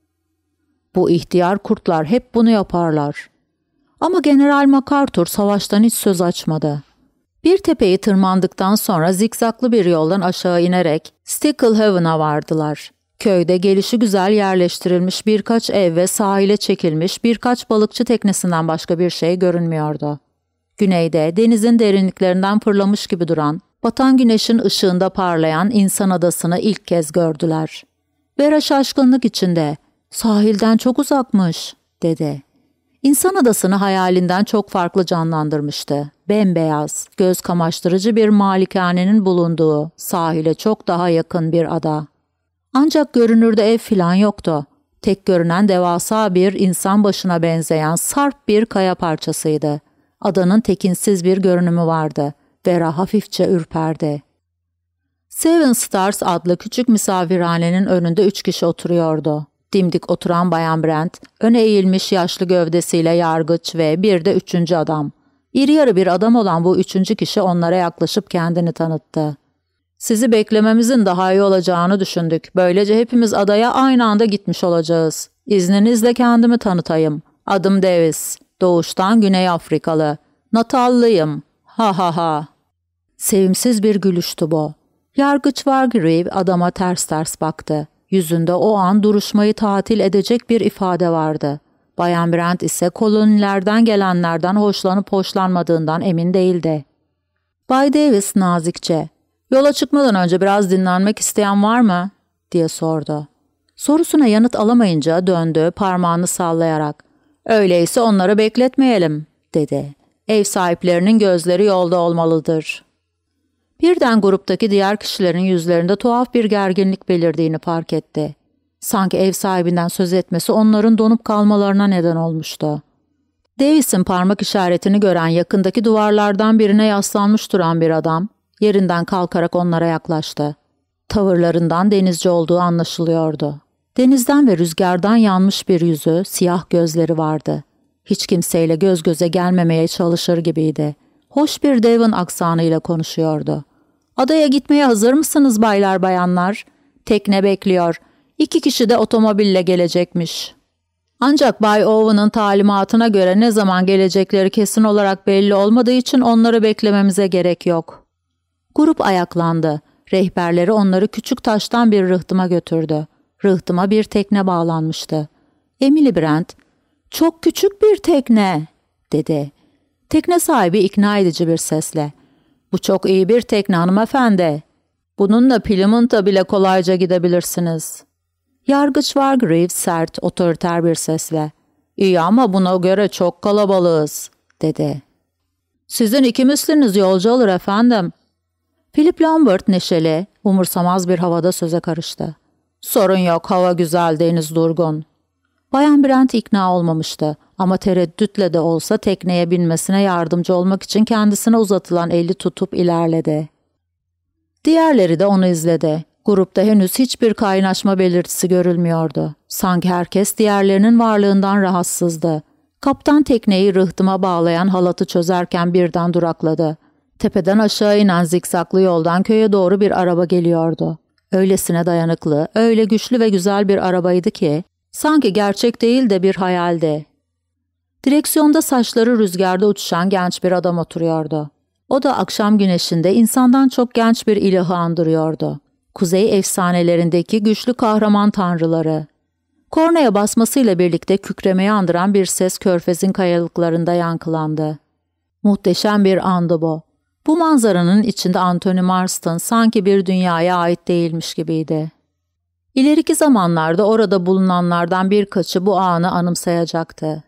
Bu ihtiyar kurtlar hep bunu yaparlar. Ama General MacArthur savaştan hiç söz açmadı. Bir tepeyi tırmandıktan sonra zikzaklı bir yoldan aşağı inerek Sticklehaven'a vardılar. Köyde gelişigüzel yerleştirilmiş birkaç ev ve sahile çekilmiş birkaç balıkçı teknesinden başka bir şey görünmüyordu. Güneyde denizin derinliklerinden fırlamış gibi duran, batan güneşin ışığında parlayan insan adasını ilk kez gördüler. Vera şaşkınlık içinde, "Sahilden çok uzakmış," dedi. İnsan adasını hayalinden çok farklı canlandırmıştı. Bembeyaz, göz kamaştırıcı bir malikanenin bulunduğu, sahile çok daha yakın bir ada. Ancak görünürde ev filan yoktu. Tek görünen devasa bir insan başına benzeyen sarp bir kaya parçasıydı. Adanın tekinsiz bir görünümü vardı. Vera hafifçe ürperdi. Seven Stars adlı küçük misafirhanenin önünde 3 kişi oturuyordu. Dimdik oturan Bayan Brent, öne eğilmiş yaşlı gövdesiyle yargıç ve bir de 3. adam. İri yarı bir adam olan bu üçüncü kişi onlara yaklaşıp kendini tanıttı. Sizi beklememizin daha iyi olacağını düşündük. Böylece hepimiz adaya aynı anda gitmiş olacağız. İzninizle kendimi tanıtayım. Adım Davis. Doğuştan Güney Afrikalı. Natallıyım. Ha ha ha. Sevimsiz bir gülüştü bu. Yargıç Wargrave adama ters ters baktı. Yüzünde o an duruşmayı tatil edecek bir ifade vardı. Bayan Brent ise kolonilerden gelenlerden hoşlanıp hoşlanmadığından emin değildi. Bay Davis nazikçe, "Yola çıkmadan önce biraz dinlenmek isteyen var mı?" diye sordu. Sorusuna yanıt alamayınca döndü parmağını sallayarak. "Öyleyse onları bekletmeyelim," dedi. "Ev sahiplerinin gözleri yolda olmalıdır." Birden gruptaki diğer kişilerin yüzlerinde tuhaf bir gerginlik belirdiğini fark etti. Sanki ev sahibinden söz etmesi onların donup kalmalarına neden olmuştu. Davis'in parmak işaretini gören yakındaki duvarlardan birine yaslanmış duran bir adam, yerinden kalkarak onlara yaklaştı. Tavırlarından denizci olduğu anlaşılıyordu. Denizden ve rüzgardan yanmış bir yüzü, siyah gözleri vardı. Hiç kimseyle göz göze gelmemeye çalışır gibiydi. Hoş bir Devon aksanıyla konuşuyordu. "Adaya gitmeye hazır mısınız baylar bayanlar? Tekne bekliyor. 2 kişi de otomobille gelecekmiş. Ancak Bay Owen'ın talimatına göre ne zaman gelecekleri kesin olarak belli olmadığı için onları beklememize gerek yok." Grup ayaklandı. Rehberleri onları küçük taştan bir rıhtıma götürdü. Rıhtıma bir tekne bağlanmıştı. Emily Brent, "Çok küçük bir tekne," dedi. Tekne sahibi ikna edici bir sesle, "Bu çok iyi bir tekne hanımefendi. Bununla Plymouth'a bile kolayca gidebilirsiniz." Yargıç Wargrave sert, otoriter bir sesle, "İyi ama buna göre çok kalabalığız," dedi. "Sizin 2 misliniz yolcu olur efendim." Philip Lambert neşeli, umursamaz bir havada söze karıştı. "Sorun yok, hava güzel, deniz durgun." Bayan Brent ikna olmamıştı ama tereddütle de olsa tekneye binmesine yardımcı olmak için kendisine uzatılan eli tutup ilerledi. Diğerleri de onu izledi. Grupta henüz hiçbir kaynaşma belirtisi görülmüyordu. Sanki herkes diğerlerinin varlığından rahatsızdı. Kaptan tekneyi rıhtıma bağlayan halatı çözerken birden durakladı. Tepeden aşağı inen zikzaklı yoldan köye doğru bir araba geliyordu. Öylesine dayanıklı, öyle güçlü ve güzel bir arabaydı ki, sanki gerçek değil de bir hayaldi. Direksiyonda saçları rüzgarda uçuşan genç bir adam oturuyordu. O da akşam güneşinde insandan çok genç bir ilahı andırıyordu. Kuzey efsanelerindeki güçlü kahraman tanrıları. Kornaya basmasıyla birlikte kükremeyi andıran bir ses körfezin kayalıklarında yankılandı. Muhteşem bir andı bu. Bu manzaranın içinde Anthony Marston sanki bir dünyaya ait değilmiş gibiydi. İleriki zamanlarda orada bulunanlardan birkaçı bu anı anımsayacaktı.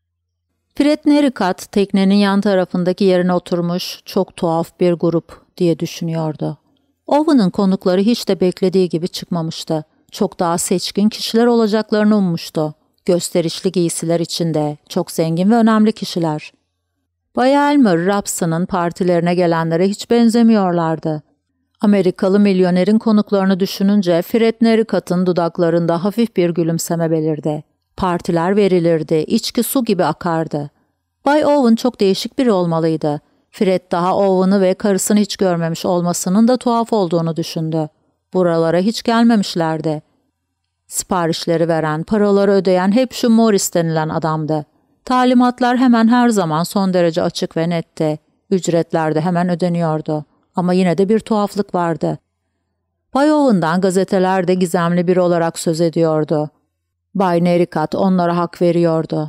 Fred Nerrikat teknenin yan tarafındaki yerine oturmuş çok tuhaf bir grup diye düşünüyordu. Owen'ın konukları hiç de beklediği gibi çıkmamıştı. Çok daha seçkin kişiler olacaklarını ummuştu. Gösterişli giysiler içinde, çok zengin ve önemli kişiler. Bay Elmer Robson'ın partilerine gelenlere hiç benzemiyorlardı. Amerikalı milyonerin konuklarını düşününce Fred Nerrikat'ın dudaklarında hafif bir gülümseme belirdi. Partiler verilirdi, içki su gibi akardı. Bay Owen çok değişik biri olmalıydı. Fred daha Owen'ı ve karısını hiç görmemiş olmasının da tuhaf olduğunu düşündü. Buralara hiç gelmemişlerdi. Siparişleri veren, paraları ödeyen hep şu Morris denilen adamdı. Talimatlar hemen her zaman son derece açık ve netti. Ücretler de hemen ödeniyordu. Ama yine de bir tuhaflık vardı. Bay Owen'dan gazetelerde gizemli biri olarak söz ediyordu. Bay Nerrikat onlara hak veriyordu.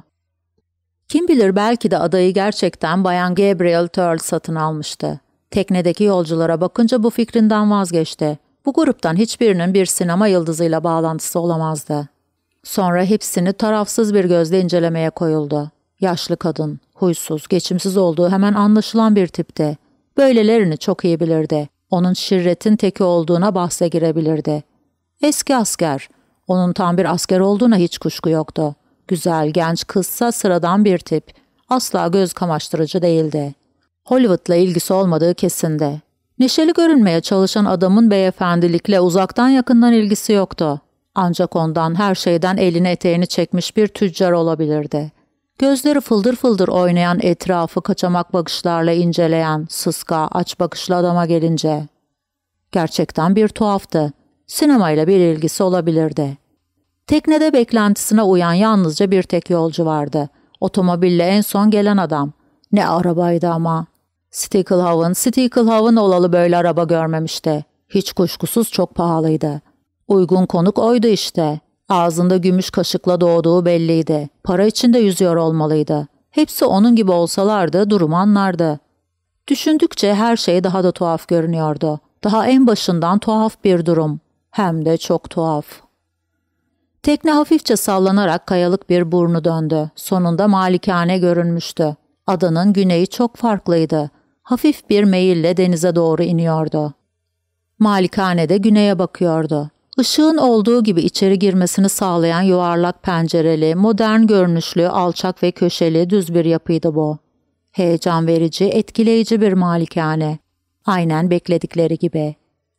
Kim bilir belki de adayı gerçekten Bayan Gabriel Turl satın almıştı. Teknedeki yolculara bakınca bu fikrinden vazgeçti. Bu gruptan hiçbirinin bir sinema yıldızıyla bağlantısı olamazdı. Sonra hepsini tarafsız bir gözle incelemeye koyuldu. Yaşlı kadın, huysuz, geçimsiz olduğu hemen anlaşılan bir tipti. Böylelerini çok iyi bilirdi. Onun şirretin teki olduğuna bahse girebilirdi. Eski asker. Onun tam bir asker olduğuna hiç kuşku yoktu. Güzel, genç kızsa sıradan bir tip. Asla göz kamaştırıcı değildi. Hollywood'la ilgisi olmadığı kesindi. Neşeli görünmeye çalışan adamın beyefendilikle uzaktan yakından ilgisi yoktu. Ancak ondan her şeyden elini eteğini çekmiş bir tüccar olabilirdi. Gözleri fıldır fıldır oynayan, etrafı kaçamak bakışlarla inceleyen, sıska, aç bakışlı adama gelince. Gerçekten bir tuhaftı. Sinemayla bir ilgisi olabilirdi. Teknede beklentisine uyan yalnızca bir tek yolcu vardı. Otomobille en son gelen adam. Ne arabaydı ama. Sticklehausen olalı böyle araba görmemişti. Hiç kuşkusuz çok pahalıydı. Uygun konuk oydu işte. Ağzında gümüş kaşıkla doğduğu belliydi. Para içinde yüzüyor olmalıydı. Hepsi onun gibi olsalardı durumu anlardı. Düşündükçe her şey daha da tuhaf görünüyordu. Daha en başından tuhaf bir durum. Hem de çok tuhaf. Tekne hafifçe sallanarak kayalık bir burnu döndü. Sonunda malikane görünmüştü. Adanın güneyi çok farklıydı. Hafif bir meyille denize doğru iniyordu. Malikane de güneye bakıyordu. Işığın olduğu gibi içeri girmesini sağlayan yuvarlak pencereli, modern görünüşlü, alçak ve köşeli düz bir yapıydı bu. Heyecan verici, etkileyici bir malikane. Aynen bekledikleri gibi.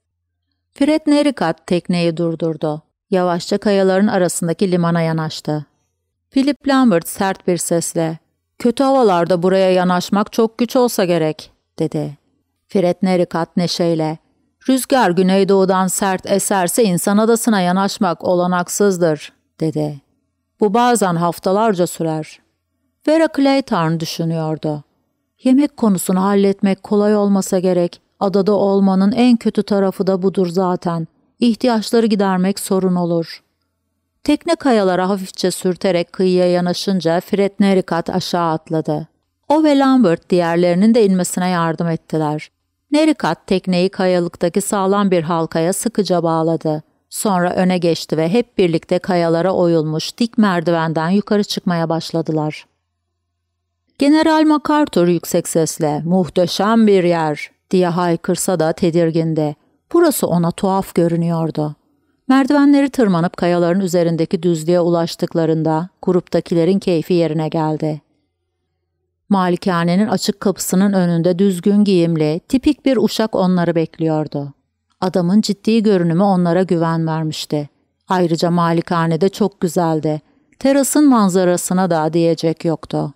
Fred Nerikat tekneyi durdurdu. Yavaşça kayaların arasındaki limana yanaştı. Philip Lambert sert bir sesle, "Kötü havalarda buraya yanaşmak çok güç olsa gerek," dedi. Fred Nerikat neşeyle, "Rüzgar güneydoğudan sert eserse insan adasına yanaşmak olanaksızdır," dedi. "Bu bazen haftalarca sürer." Vera Clayton düşünüyordu. Yemek konusunu halletmek kolay olmasa gerek. Adada olmanın en kötü tarafı da budur zaten. İhtiyaçları gidermek sorun olur. Tekne kayalara hafifçe sürterek kıyıya yanaşınca Fred Nerikat aşağı atladı. O ve Lambert diğerlerinin de inmesine yardım ettiler. Nerikat tekneyi kayalıktaki sağlam bir halkaya sıkıca bağladı. Sonra öne geçti ve hep birlikte kayalara oyulmuş dik merdivenden yukarı çıkmaya başladılar. General MacArthur yüksek sesle, "Muhteşem bir yer," diye haykırsa da tedirgindi. Burası ona tuhaf görünüyordu. Merdivenleri tırmanıp kayaların üzerindeki düzlüğe ulaştıklarında gruptakilerin keyfi yerine geldi. Malikanenin açık kapısının önünde düzgün giyimli, tipik bir uşak onları bekliyordu. Adamın ciddi görünümü onlara güven vermişti. Ayrıca malikane de çok güzeldi. Terasın manzarasına da diyecek yoktu.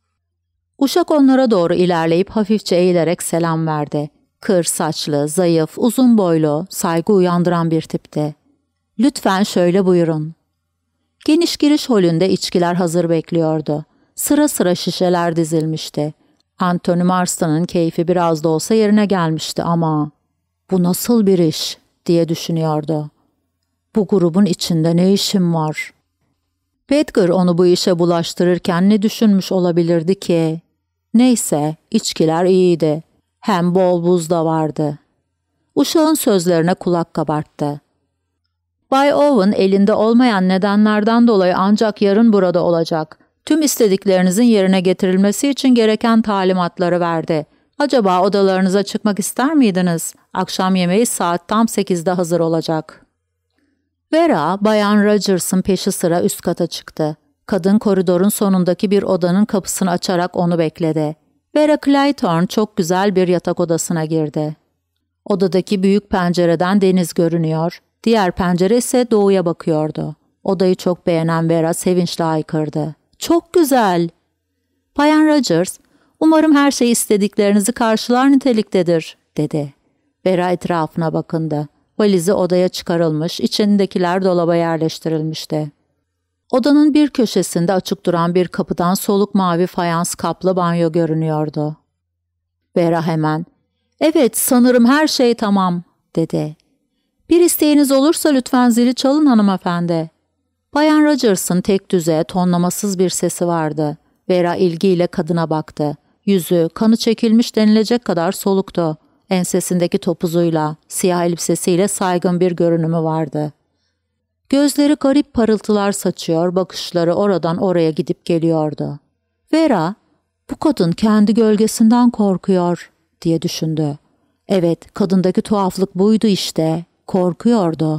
Uşak onlara doğru ilerleyip hafifçe eğilerek selam verdi. Kır saçlı, zayıf, uzun boylu, saygı uyandıran bir tipti. "Lütfen şöyle buyurun." Geniş giriş holünde içkiler hazır bekliyordu. Sıra sıra şişeler dizilmişti. Anthony Marston'ın keyfi biraz da olsa yerine gelmişti ama "Bu nasıl bir iş?" diye düşünüyordu. "Bu grubun içinde ne işim var?" Pedger onu bu işe bulaştırırken ne düşünmüş olabilirdi ki? Neyse, içkiler iyiydi. Hem bol buz da vardı. Uşağın sözlerine kulak kabarttı. Bay Owen elinde olmayan nedenlerden dolayı ancak yarın burada olacak. Tüm istediklerinizin yerine getirilmesi için gereken talimatları verdi. Acaba odalarınıza çıkmak ister miydiniz? Akşam yemeği saat tam 8'de hazır olacak. Vera, Bayan Rogers'ın peşi sıra üst kata çıktı. Kadın koridorun sonundaki bir odanın kapısını açarak onu bekledi. Vera Clayton çok güzel bir yatak odasına girdi. Odadaki büyük pencereden deniz görünüyor, diğer pencere ise doğuya bakıyordu. Odayı çok beğenen Vera sevinçle haykırdı. "Çok güzel!" "Bayan Rogers, umarım her şey istediklerinizi karşılar niteliktedir," dedi. Vera etrafına bakındı. Valizi odaya çıkarılmış, içindekiler dolaba yerleştirilmişti. Odanın bir köşesinde açık duran bir kapıdan soluk mavi fayans kaplı banyo görünüyordu. Vera hemen, "Evet, sanırım her şey tamam," dedi. "Bir isteğiniz olursa lütfen zili çalın hanımefendi." Bayan Rogers'ın tek düze, tonlamasız bir sesi vardı. Vera ilgiyle kadına baktı. Yüzü, kanı çekilmiş denilecek kadar soluktu. Ensesindeki topuzuyla, siyah elbisesiyle saygın bir görünümü vardı. Gözleri garip parıltılar saçıyor, bakışları oradan oraya gidip geliyordu. Vera, "Bu kadın kendi gölgesinden korkuyor," diye düşündü. Evet, kadındaki tuhaflık buydu işte, korkuyordu.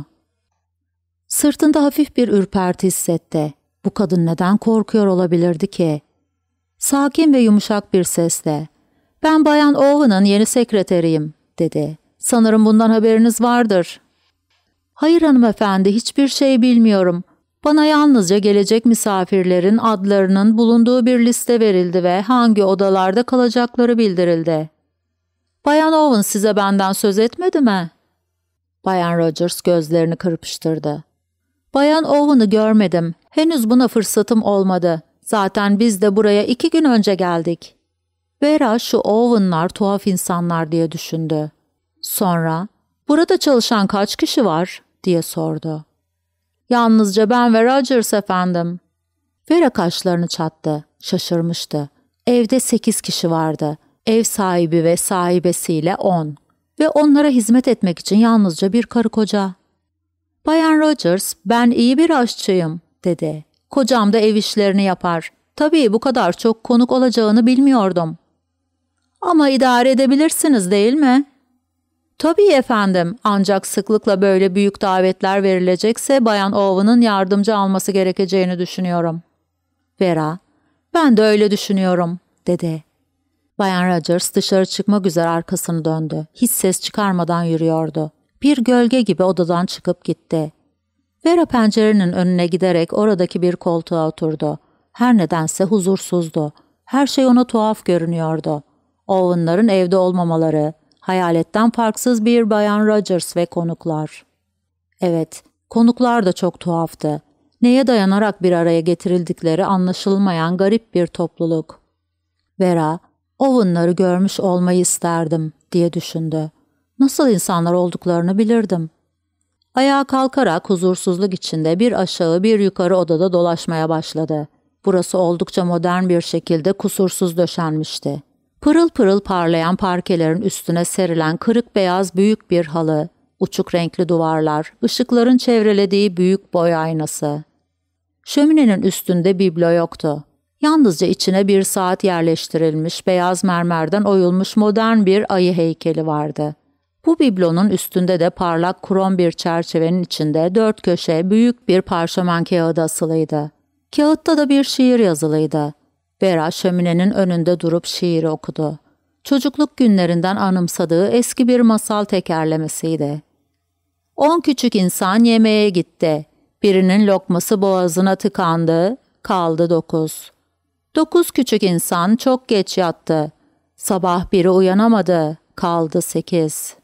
Sırtında hafif bir ürperti hissetti. Bu kadın neden korkuyor olabilirdi ki? Sakin ve yumuşak bir sesle, "Ben Bayan Owen'ın yeni sekreteriyim," dedi. "Sanırım bundan haberiniz vardır." "Hayır hanımefendi, hiçbir şey bilmiyorum. Bana yalnızca gelecek misafirlerin adlarının bulunduğu bir liste verildi ve hangi odalarda kalacakları bildirildi. Bayan Owen size benden söz etmedi mi? Bayan Rogers gözlerini kırpıştırdı. Bayan Owen'ı görmedim. Henüz buna fırsatım olmadı. Zaten biz de buraya 2 gün önce geldik. Vera şu Owen'lar tuhaf insanlar diye düşündü. Sonra, burada çalışan kaç kişi var diye sordu. Yalnızca ben ve Rogers efendim. Vera kaşlarını çattı. Şaşırmıştı. Evde 8 kişi vardı. Ev sahibi ve sahibesiyle 10. Ve onlara hizmet etmek için yalnızca bir karı koca. Bayan Rogers, ben iyi bir aşçıyım, dedi. Kocam da ev işlerini yapar. Tabii bu kadar çok konuk olacağını bilmiyordum. Ama idare edebilirsiniz değil mi? Tabii efendim, ancak sıklıkla böyle büyük davetler verilecekse Bayan Owen'ın yardımcı alması gerekeceğini düşünüyorum. Vera, ben de öyle düşünüyorum, dedi. Bayan Rogers dışarı çıkmak üzere arkasını döndü. Hiç ses çıkarmadan yürüyordu. Bir gölge gibi odadan çıkıp gitti. Vera pencerenin önüne giderek oradaki bir koltuğa oturdu. Her nedense huzursuzdu. Her şey ona tuhaf görünüyordu. Owen'ların evde olmamaları, hayaletten farksız bir Bayan Rogers ve konuklar. Evet, konuklar da çok tuhaftı. Neye dayanarak bir araya getirildikleri anlaşılmayan garip bir topluluk. Vera, Owen'ları görmüş olmayı isterdim diye düşündü. Nasıl insanlar olduklarını bilirdim. Ayağa kalkarak huzursuzluk içinde bir aşağı bir yukarı odada dolaşmaya başladı. Burası oldukça modern bir şekilde kusursuz döşenmişti. Pırıl pırıl parlayan parkelerin üstüne serilen kırık beyaz büyük bir halı, uçuk renkli duvarlar, ışıkların çevrelediği büyük boy aynası. Şöminenin üstünde biblo yoktu. Yalnızca içine bir saat yerleştirilmiş beyaz mermerden oyulmuş modern bir ayı heykeli vardı. Bu biblonun üstünde de parlak krom bir çerçevenin içinde 4 köşe büyük bir parşömen kağıdı asılıydı. Kağıtta da bir şiir yazılıydı. Vera şöminenin önünde durup şiiri okudu. Çocukluk günlerinden anımsadığı eski bir masal tekerlemesiydi. 10 küçük insan yemeğe gitti. Birinin lokması boğazına tıkandı, kaldı 9. 9 küçük insan çok geç yattı. Sabah biri uyanamadı, kaldı 8.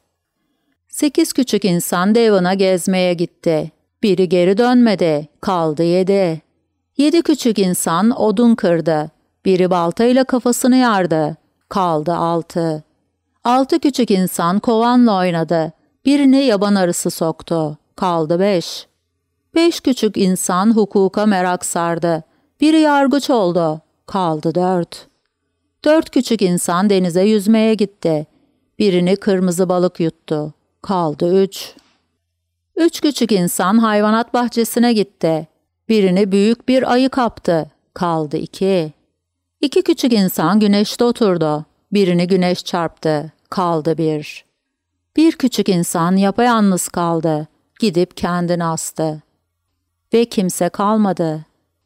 8 küçük insan Devon'a gezmeye gitti. Biri geri dönmedi, kaldı 7. 7 küçük insan odun kırdı. Biri baltayla kafasını yardı, kaldı 6. 6 küçük insan kovanla oynadı. Birini yaban arısı soktu, kaldı 5. 5 küçük insan hukuka merak sardı. Biri yargıç oldu, kaldı 4. 4 küçük insan denize yüzmeye gitti. Birini kırmızı balık yuttu, kaldı 3. 3 küçük insan hayvanat bahçesine gitti. Birini büyük bir ayı kaptı, kaldı 2. 2 küçük insan güneşte oturdu. Birini güneş çarptı, kaldı 1. Bir küçük insan yapayalnız kaldı, gidip kendini astı. Ve kimse kalmadı.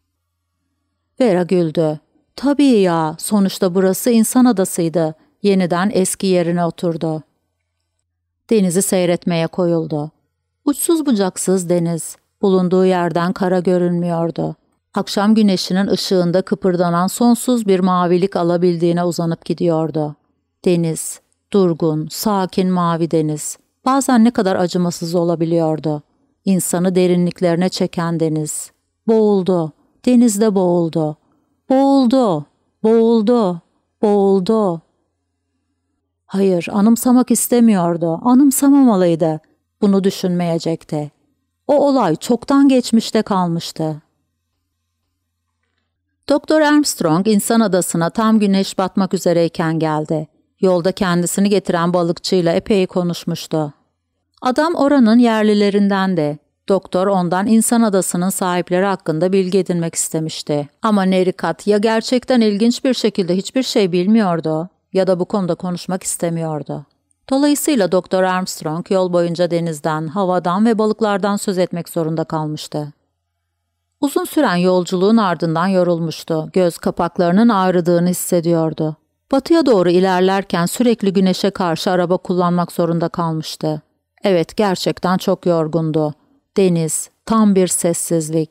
Vera güldü. Tabii ya, sonuçta burası insan adasıydı. Yeniden eski yerine oturdu. Denizi seyretmeye koyuldu. Uçsuz bucaksız deniz, bulunduğu yerden kara görünmüyordu. Akşam güneşinin ışığında kıpırdanan sonsuz bir mavilik alabildiğine uzanıp gidiyordu. Deniz, durgun, sakin mavi deniz, bazen ne kadar acımasız olabiliyordu. İnsanı derinliklerine çeken deniz. Boğuldu, denizde boğuldu. Boğuldu, boğuldu, boğuldu. Hayır, anımsamak istemiyordu, anımsamamalıydı. Bunu düşünmeyecekti. O olay çoktan geçmişte kalmıştı. Doktor Armstrong insan adasına tam güneş batmak üzereyken geldi. Yolda kendisini getiren balıkçıyla epey konuşmuştu. Adam oranın yerlilerindendi. Doktor ondan insan adasının sahipleri hakkında bilgi edinmek istemişti. Ama Nerikat ya gerçekten ilginç bir şekilde hiçbir şey bilmiyordu ya da bu konuda konuşmak istemiyordu. Dolayısıyla Doktor Armstrong yol boyunca denizden, havadan ve balıklardan söz etmek zorunda kalmıştı. Uzun süren yolculuğun ardından yorulmuştu. Göz kapaklarının ağrıdığını hissediyordu. Batıya doğru ilerlerken sürekli güneşe karşı araba kullanmak zorunda kalmıştı. Evet, gerçekten çok yorgundu. Deniz, tam bir sessizlik.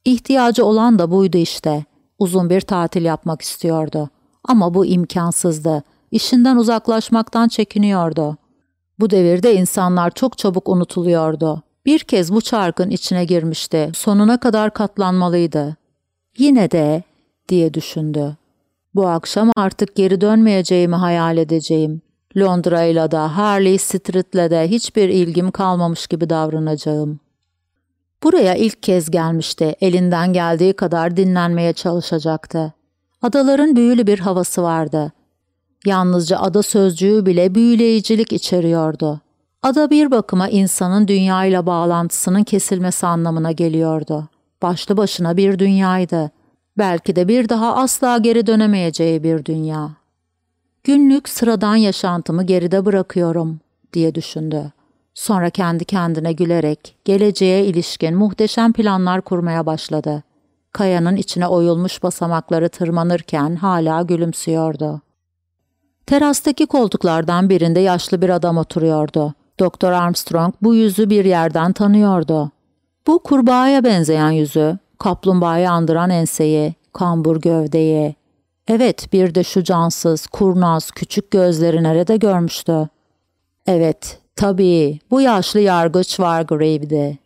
İhtiyacı olan da buydu işte. Uzun bir tatil yapmak istiyordu. Ama bu imkansızdı. İşinden uzaklaşmaktan çekiniyordu. Bu devirde insanlar çok çabuk unutuluyordu. Bir kez bu çarkın içine girmişti. Sonuna kadar katlanmalıydı. Yine de diye düşündü. Bu akşam artık geri dönmeyeceğimi hayal edeceğim. Londra'yla da Harley Street'le de hiçbir ilgim kalmamış gibi davranacağım. Buraya ilk kez gelmişti. Elinden geldiği kadar dinlenmeye çalışacaktı. Adaların büyülü bir havası vardı. Yalnızca ada sözcüğü bile büyüleyicilik içeriyordu. Ada bir bakıma insanın dünyayla bağlantısının kesilmesi anlamına geliyordu. Başlı başına bir dünyaydı. Belki de bir daha asla geri dönemeyeceği bir dünya. Günlük sıradan yaşantımı geride bırakıyorum diye düşündü. Sonra kendi kendine gülerek geleceğe ilişkin muhteşem planlar kurmaya başladı. Kayanın içine oyulmuş basamakları tırmanırken hala gülümsüyordu. Terastaki koltuklardan birinde yaşlı bir adam oturuyordu. Doktor Armstrong bu yüzü bir yerden tanıyordu. Bu kurbağaya benzeyen yüzü, kaplumbağayı andıran enseyi, kambur gövdeyi. Evet, bir de şu cansız, kurnaz, küçük gözleri nerede görmüştü? Evet, tabii, bu yaşlı yargıç Wargrave'di.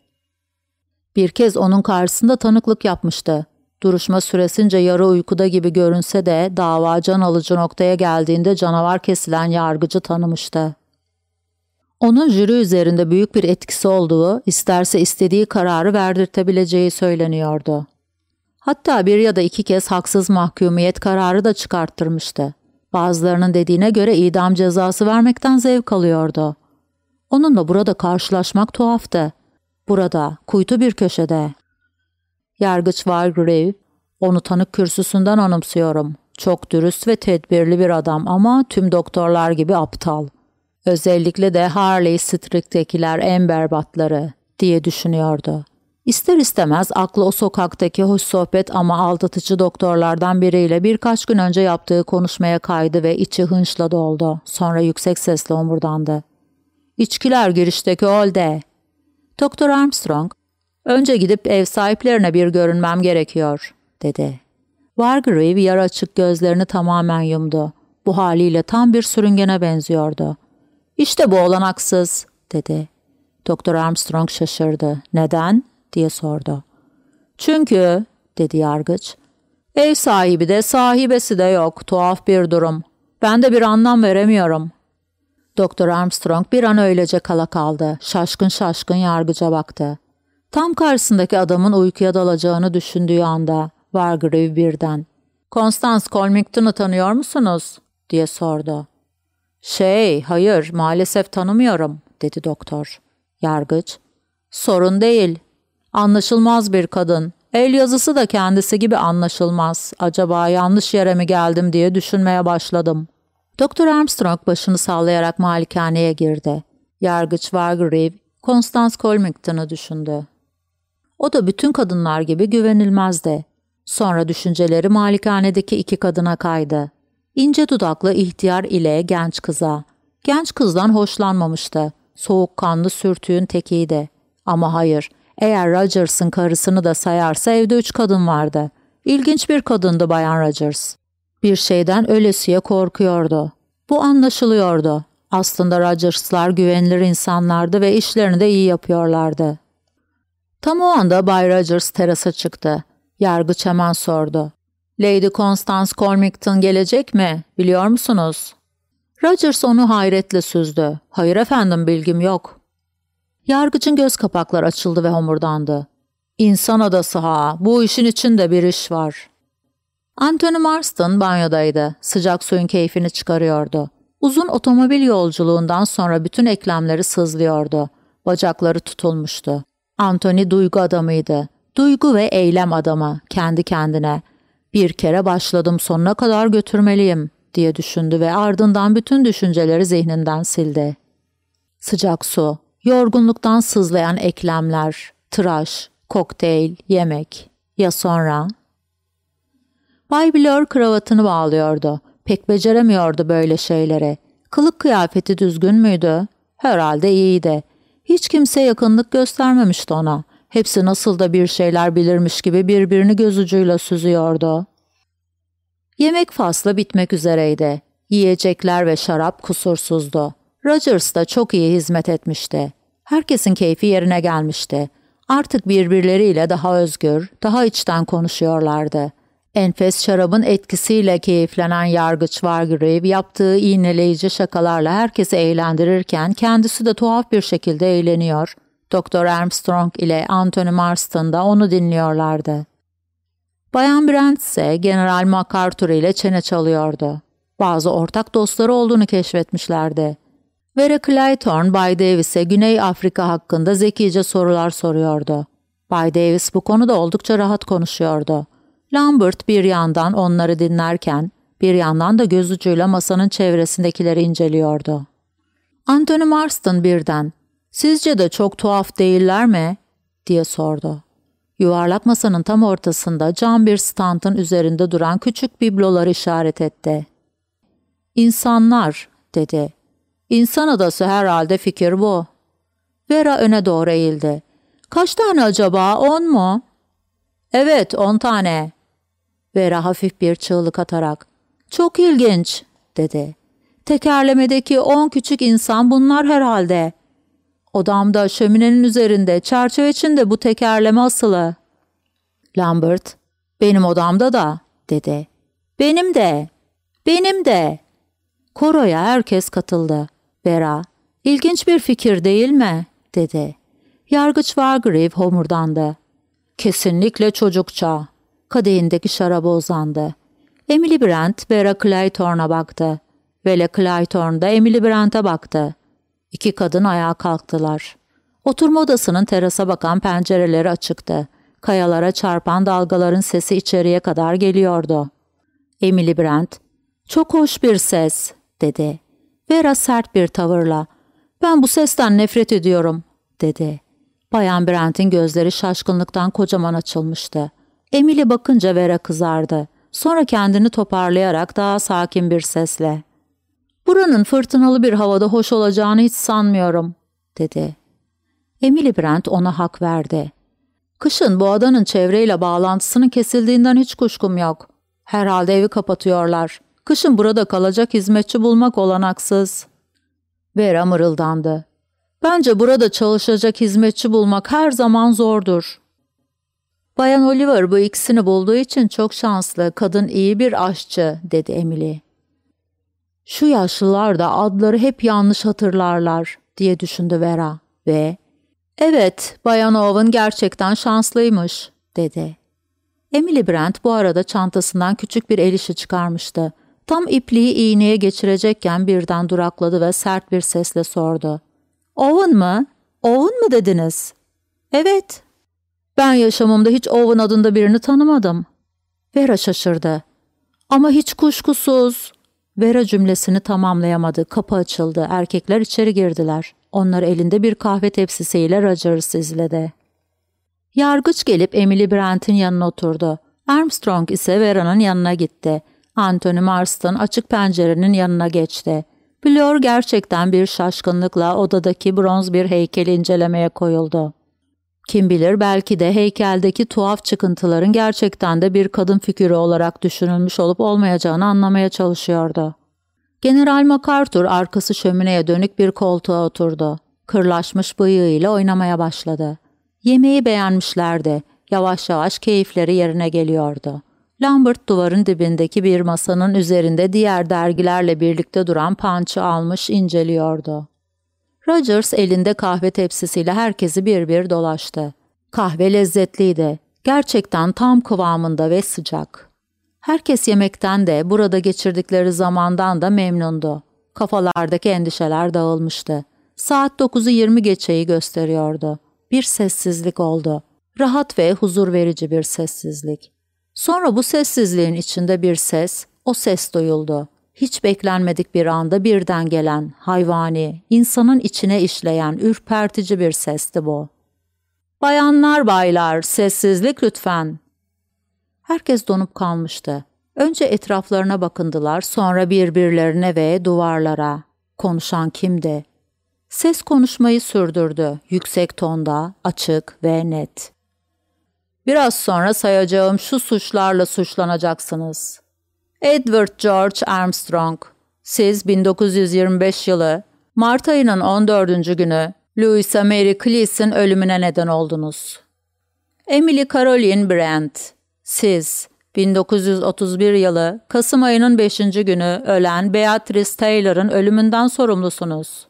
Bir kez onun karşısında tanıklık yapmıştı. Duruşma süresince yarı uykuda gibi görünse de dava can alıcı noktaya geldiğinde canavar kesilen yargıcı tanımıştı. Onun jüri üzerinde büyük bir etkisi olduğu, isterse istediği kararı verdirtebileceği söyleniyordu. Hatta bir ya da iki kez haksız mahkumiyet kararı da çıkarttırmıştı. Bazılarının dediğine göre idam cezası vermekten zevk alıyordu. Onunla burada karşılaşmak tuhaftı. Burada, kuytu bir köşede. Yargıç Wargrave, onu tanık kürsüsünden anımsıyorum. Çok dürüst ve tedbirli bir adam ama tüm doktorlar gibi aptal. Özellikle de Harley Street'tekiler en berbatları diye düşünüyordu. İster istemez aklı o sokaktaki hoş sohbet ama aldatıcı doktorlardan biriyle birkaç gün önce yaptığı konuşmaya kaydı ve içi hınçla doldu. Sonra yüksek sesle homurdandı. "İçkiler girişteki holde." Doktor Armstrong, "Önce gidip ev sahiplerine bir görünmem gerekiyor," dedi. Wargrave yarı açık gözlerini tamamen yumdu. Bu haliyle tam bir sürüngene benziyordu. "İşte bu olanaksız," dedi. Doktor Armstrong şaşırdı. "Neden?" diye sordu. "Çünkü," dedi yargıç, "ev sahibi de sahibesi de yok. Tuhaf bir durum. Ben de bir anlam veremiyorum." Doktor Armstrong bir an öylece kala kaldı. Şaşkın şaşkın yargıca baktı. Tam karşısındaki adamın uykuya dalacağını düşündüğü anda Wargrave birden "Constance Colmington'u tanıyor musunuz?" diye sordu. Hayır, maalesef tanımıyorum," dedi doktor. Yargıç, "Sorun değil. Anlaşılmaz bir kadın. El yazısı da kendisi gibi anlaşılmaz. Acaba yanlış yere mi geldim diye düşünmeye başladım." Doktor Armstrong başını sallayarak malikaneye girdi. Yargıç Wargrave, Constance Colmington'u düşündü. O da bütün kadınlar gibi güvenilmezdi. Sonra düşünceleri malikanedeki iki kadına kaydı. İnce dudaklı ihtiyar ile genç kıza. Genç kızdan hoşlanmamıştı. Soğukkanlı sürtüğün tekiydi. Ama hayır, eğer Rogers'ın karısını da sayarsa evde 3 kadın vardı. İlginç bir kadındı Bayan Rogers. Bir şeyden ölesiye korkuyordu. Bu anlaşılıyordu. Aslında Rogers'lar güvenilir insanlardı ve işlerini de iyi yapıyorlardı. Tam o anda Bay Rogers terasa çıktı. Yargıç hemen sordu. "Lady Constance Colmington gelecek mi? Biliyor musunuz?" Rogers onu hayretle süzdü. "Hayır efendim, bilgim yok." Yargıcın göz kapakları açıldı ve homurdandı. "İnsan adası ha, bu işin içinde bir iş var." Anthony Marston banyodaydı. Sıcak suyun keyfini çıkarıyordu. Uzun otomobil yolculuğundan sonra bütün eklemleri sızlıyordu. Bacakları tutulmuştu. Anthony duygu adamıydı. Duygu ve eylem adamı, kendi kendine. "Bir kere başladım, sonuna kadar götürmeliyim," diye düşündü ve ardından bütün düşünceleri zihninden sildi. Sıcak su, yorgunluktan sızlayan eklemler, tıraş, kokteyl, yemek. Ya sonra? Bay Blur kravatını bağlıyordu. Pek beceremiyordu böyle şeyleri. Kılık kıyafeti düzgün müydü? Herhalde iyiydi. Hiç kimse yakınlık göstermemişti ona. Hepsi nasıl da bir şeyler bilirmiş gibi birbirini göz ucuyla süzüyordu. Yemek faslı bitmek üzereydi. Yiyecekler ve şarap kusursuzdu. Rogers da çok iyi hizmet etmişti. Herkesin keyfi yerine gelmişti. Artık birbirleriyle daha özgür, daha içten konuşuyorlardı. Enfes şarabın etkisiyle keyiflenen yargıç Wargrave yaptığı iğneleyici şakalarla herkesi eğlendirirken kendisi de tuhaf bir şekilde eğleniyor. Doktor Armstrong ile Anthony Marston da onu dinliyorlardı. Bayan Brent ise General MacArthur ile çene çalıyordu. Bazı ortak dostları olduğunu keşfetmişlerdi. Vera Clayton, Bay Davis'e Güney Afrika hakkında zekice sorular soruyordu. Bay Davis bu konuda oldukça rahat konuşuyordu. Lambert bir yandan onları dinlerken, bir yandan da göz ucuyla masanın çevresindekileri inceliyordu. Anthony Marston birden, "Sizce de çok tuhaf değiller mi?" diye sordu. Yuvarlak masanın tam ortasında cam bir standın üzerinde duran küçük bibloları işaret etti. "İnsanlar," dedi. "İnsan adası herhalde fikir bu." Vera öne doğru eğildi. "Kaç tane acaba, 10 mu?" "Evet, 10 tane." Vera hafif bir çığlık atarak, "Çok ilginç," dedi. "Tekerlemedeki 10 küçük insan bunlar herhalde. Odamda şöminenin üzerinde çerçeve içinde bu tekerleme asılı." Lambert, "Benim odamda da," dedi. "Benim de, benim de." Koroya herkes katıldı. Vera, "İlginç bir fikir değil mi?" dedi. Yargıç Wargrave homurdandı. "Kesinlikle çocukça." Kadehindeki şaraba uzandı. Emily Brent, Vera Clayton'a baktı. Vera Clayton da Emily Brent'e baktı. İki kadın ayağa kalktılar. Oturma odasının terasa bakan pencereleri açıktı. Kayalara çarpan dalgaların sesi içeriye kadar geliyordu. Emily Brent, "Çok hoş bir ses," dedi. Vera sert bir tavırla, "Ben bu sesten nefret ediyorum," dedi. Bayan Brent'in gözleri şaşkınlıktan kocaman açılmıştı. Emily bakınca Vera kızardı. Sonra kendini toparlayarak daha sakin bir sesle, "Buranın fırtınalı bir havada hoş olacağını hiç sanmıyorum," dedi. Emily Brent ona hak verdi. "Kışın bu adanın çevreyle bağlantısının kesildiğinden hiç kuşkum yok. Herhalde evi kapatıyorlar. Kışın burada kalacak hizmetçi bulmak olanaksız." Vera mırıldandı. "Bence burada çalışacak hizmetçi bulmak her zaman zordur." "Bayan Oliver bu ikisini bulduğu için çok şanslı. Kadın iyi bir aşçı," dedi Emily. "Şu yaşlılar da adları hep yanlış hatırlarlar," diye düşündü Vera ve "Evet, Bayan Owen gerçekten şanslıymış," dedi. Emily Brent bu arada çantasından küçük bir el işi çıkarmıştı. Tam ipliği iğneye geçirecekken birden durakladı ve sert bir sesle sordu. "Owen mı? Owen mı dediniz?" "Evet." "Ben yaşamımda hiç Owen adında birini tanımadım." Vera şaşırdı. "Ama hiç kuşkusuz." Vera cümlesini tamamlayamadı. Kapı açıldı. Erkekler içeri girdiler. Onlar elinde bir kahve tepsisiyle Rogers izledi. Yargıç gelip Emily Brent'in yanına oturdu. Armstrong ise Vera'nın yanına gitti. Anthony Marston açık pencerenin yanına geçti. Blur gerçekten bir şaşkınlıkla odadaki bronz bir heykeli incelemeye koyuldu. Kim bilir belki de heykeldeki tuhaf çıkıntıların gerçekten de bir kadın figürü olarak düşünülmüş olup olmayacağını anlamaya çalışıyordu. General MacArthur arkası şömineye dönük bir koltuğa oturdu. Kırlaşmış bıyığıyla oynamaya başladı. Yemeği beğenmişlerdi. Yavaş yavaş keyifleri yerine geliyordu. Lambert duvarın dibindeki bir masanın üzerinde diğer dergilerle birlikte duran Punch'ı almış inceliyordu. Rogers elinde kahve tepsisiyle herkesi bir bir dolaştı. Kahve lezzetliydi. Gerçekten tam kıvamında ve sıcak. Herkes yemekten de burada geçirdikleri zamandan da memnundu. Kafalardaki endişeler dağılmıştı. Saat 9'u 20 geçeyi gösteriyordu. Bir sessizlik oldu. Rahat ve huzur verici bir sessizlik. Sonra bu sessizliğin içinde bir ses, o ses duyuldu. Hiç beklenmedik bir anda birden gelen, hayvani, insanın içine işleyen, ürpertici bir sesti bu. "Bayanlar, baylar, sessizlik lütfen." Herkes donup kalmıştı. Önce etraflarına bakındılar, sonra birbirlerine ve duvarlara. Konuşan kimdi? Ses konuşmayı sürdürdü. Yüksek tonda, açık ve net. Biraz sonra sayacağım şu suçlarla suçlanacaksınız. Edward George Armstrong, siz 1925 yılı Mart ayının 14. günü Louisa Mary Clease'in ölümüne neden oldunuz. Emily Caroline Brandt, siz 1931 yılı Kasım ayının 5. günü ölen Beatrice Taylor'ın ölümünden sorumlusunuz.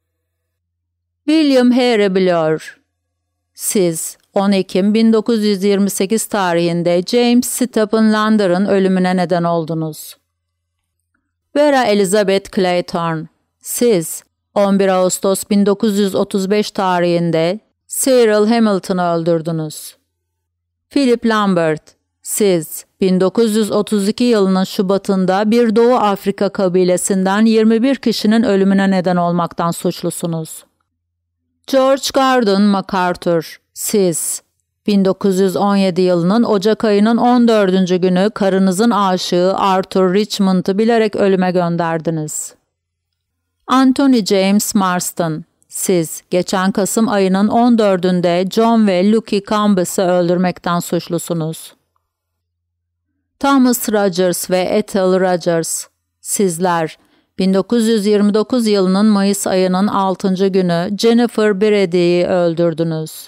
William Henry Blur, siz 10 Ekim 1928 tarihinde James Stephen Lander'ın ölümüne neden oldunuz. Vera Elizabeth Clayton, siz 11 Ağustos 1935 tarihinde Cyril Hamilton'ı öldürdünüz. Philip Lambert, siz 1932 yılının Şubat'ında bir Doğu Afrika kabilesinden 21 kişinin ölümüne neden olmaktan suçlusunuz. George Gordon MacArthur, siz 1917 yılının Ocak ayının 14. günü karınızın aşığı Arthur Richmond'ı bilerek ölüme gönderdiniz. Anthony James Marston, siz geçen Kasım ayının 14'ünde John ve Lucky Cambus'ı öldürmekten suçlusunuz. Thomas Rogers ve Ethel Rogers, sizler 1929 yılının Mayıs ayının 6. günü Jennifer Brady'yi öldürdünüz.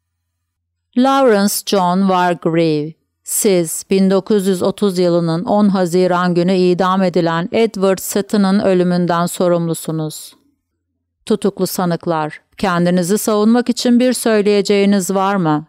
Lawrence John Wargrave, siz 1930 yılının 10 Haziran günü idam edilen Edward Sutton'ın ölümünden sorumlusunuz. Tutuklu sanıklar, kendinizi savunmak için bir söyleyeceğiniz var mı?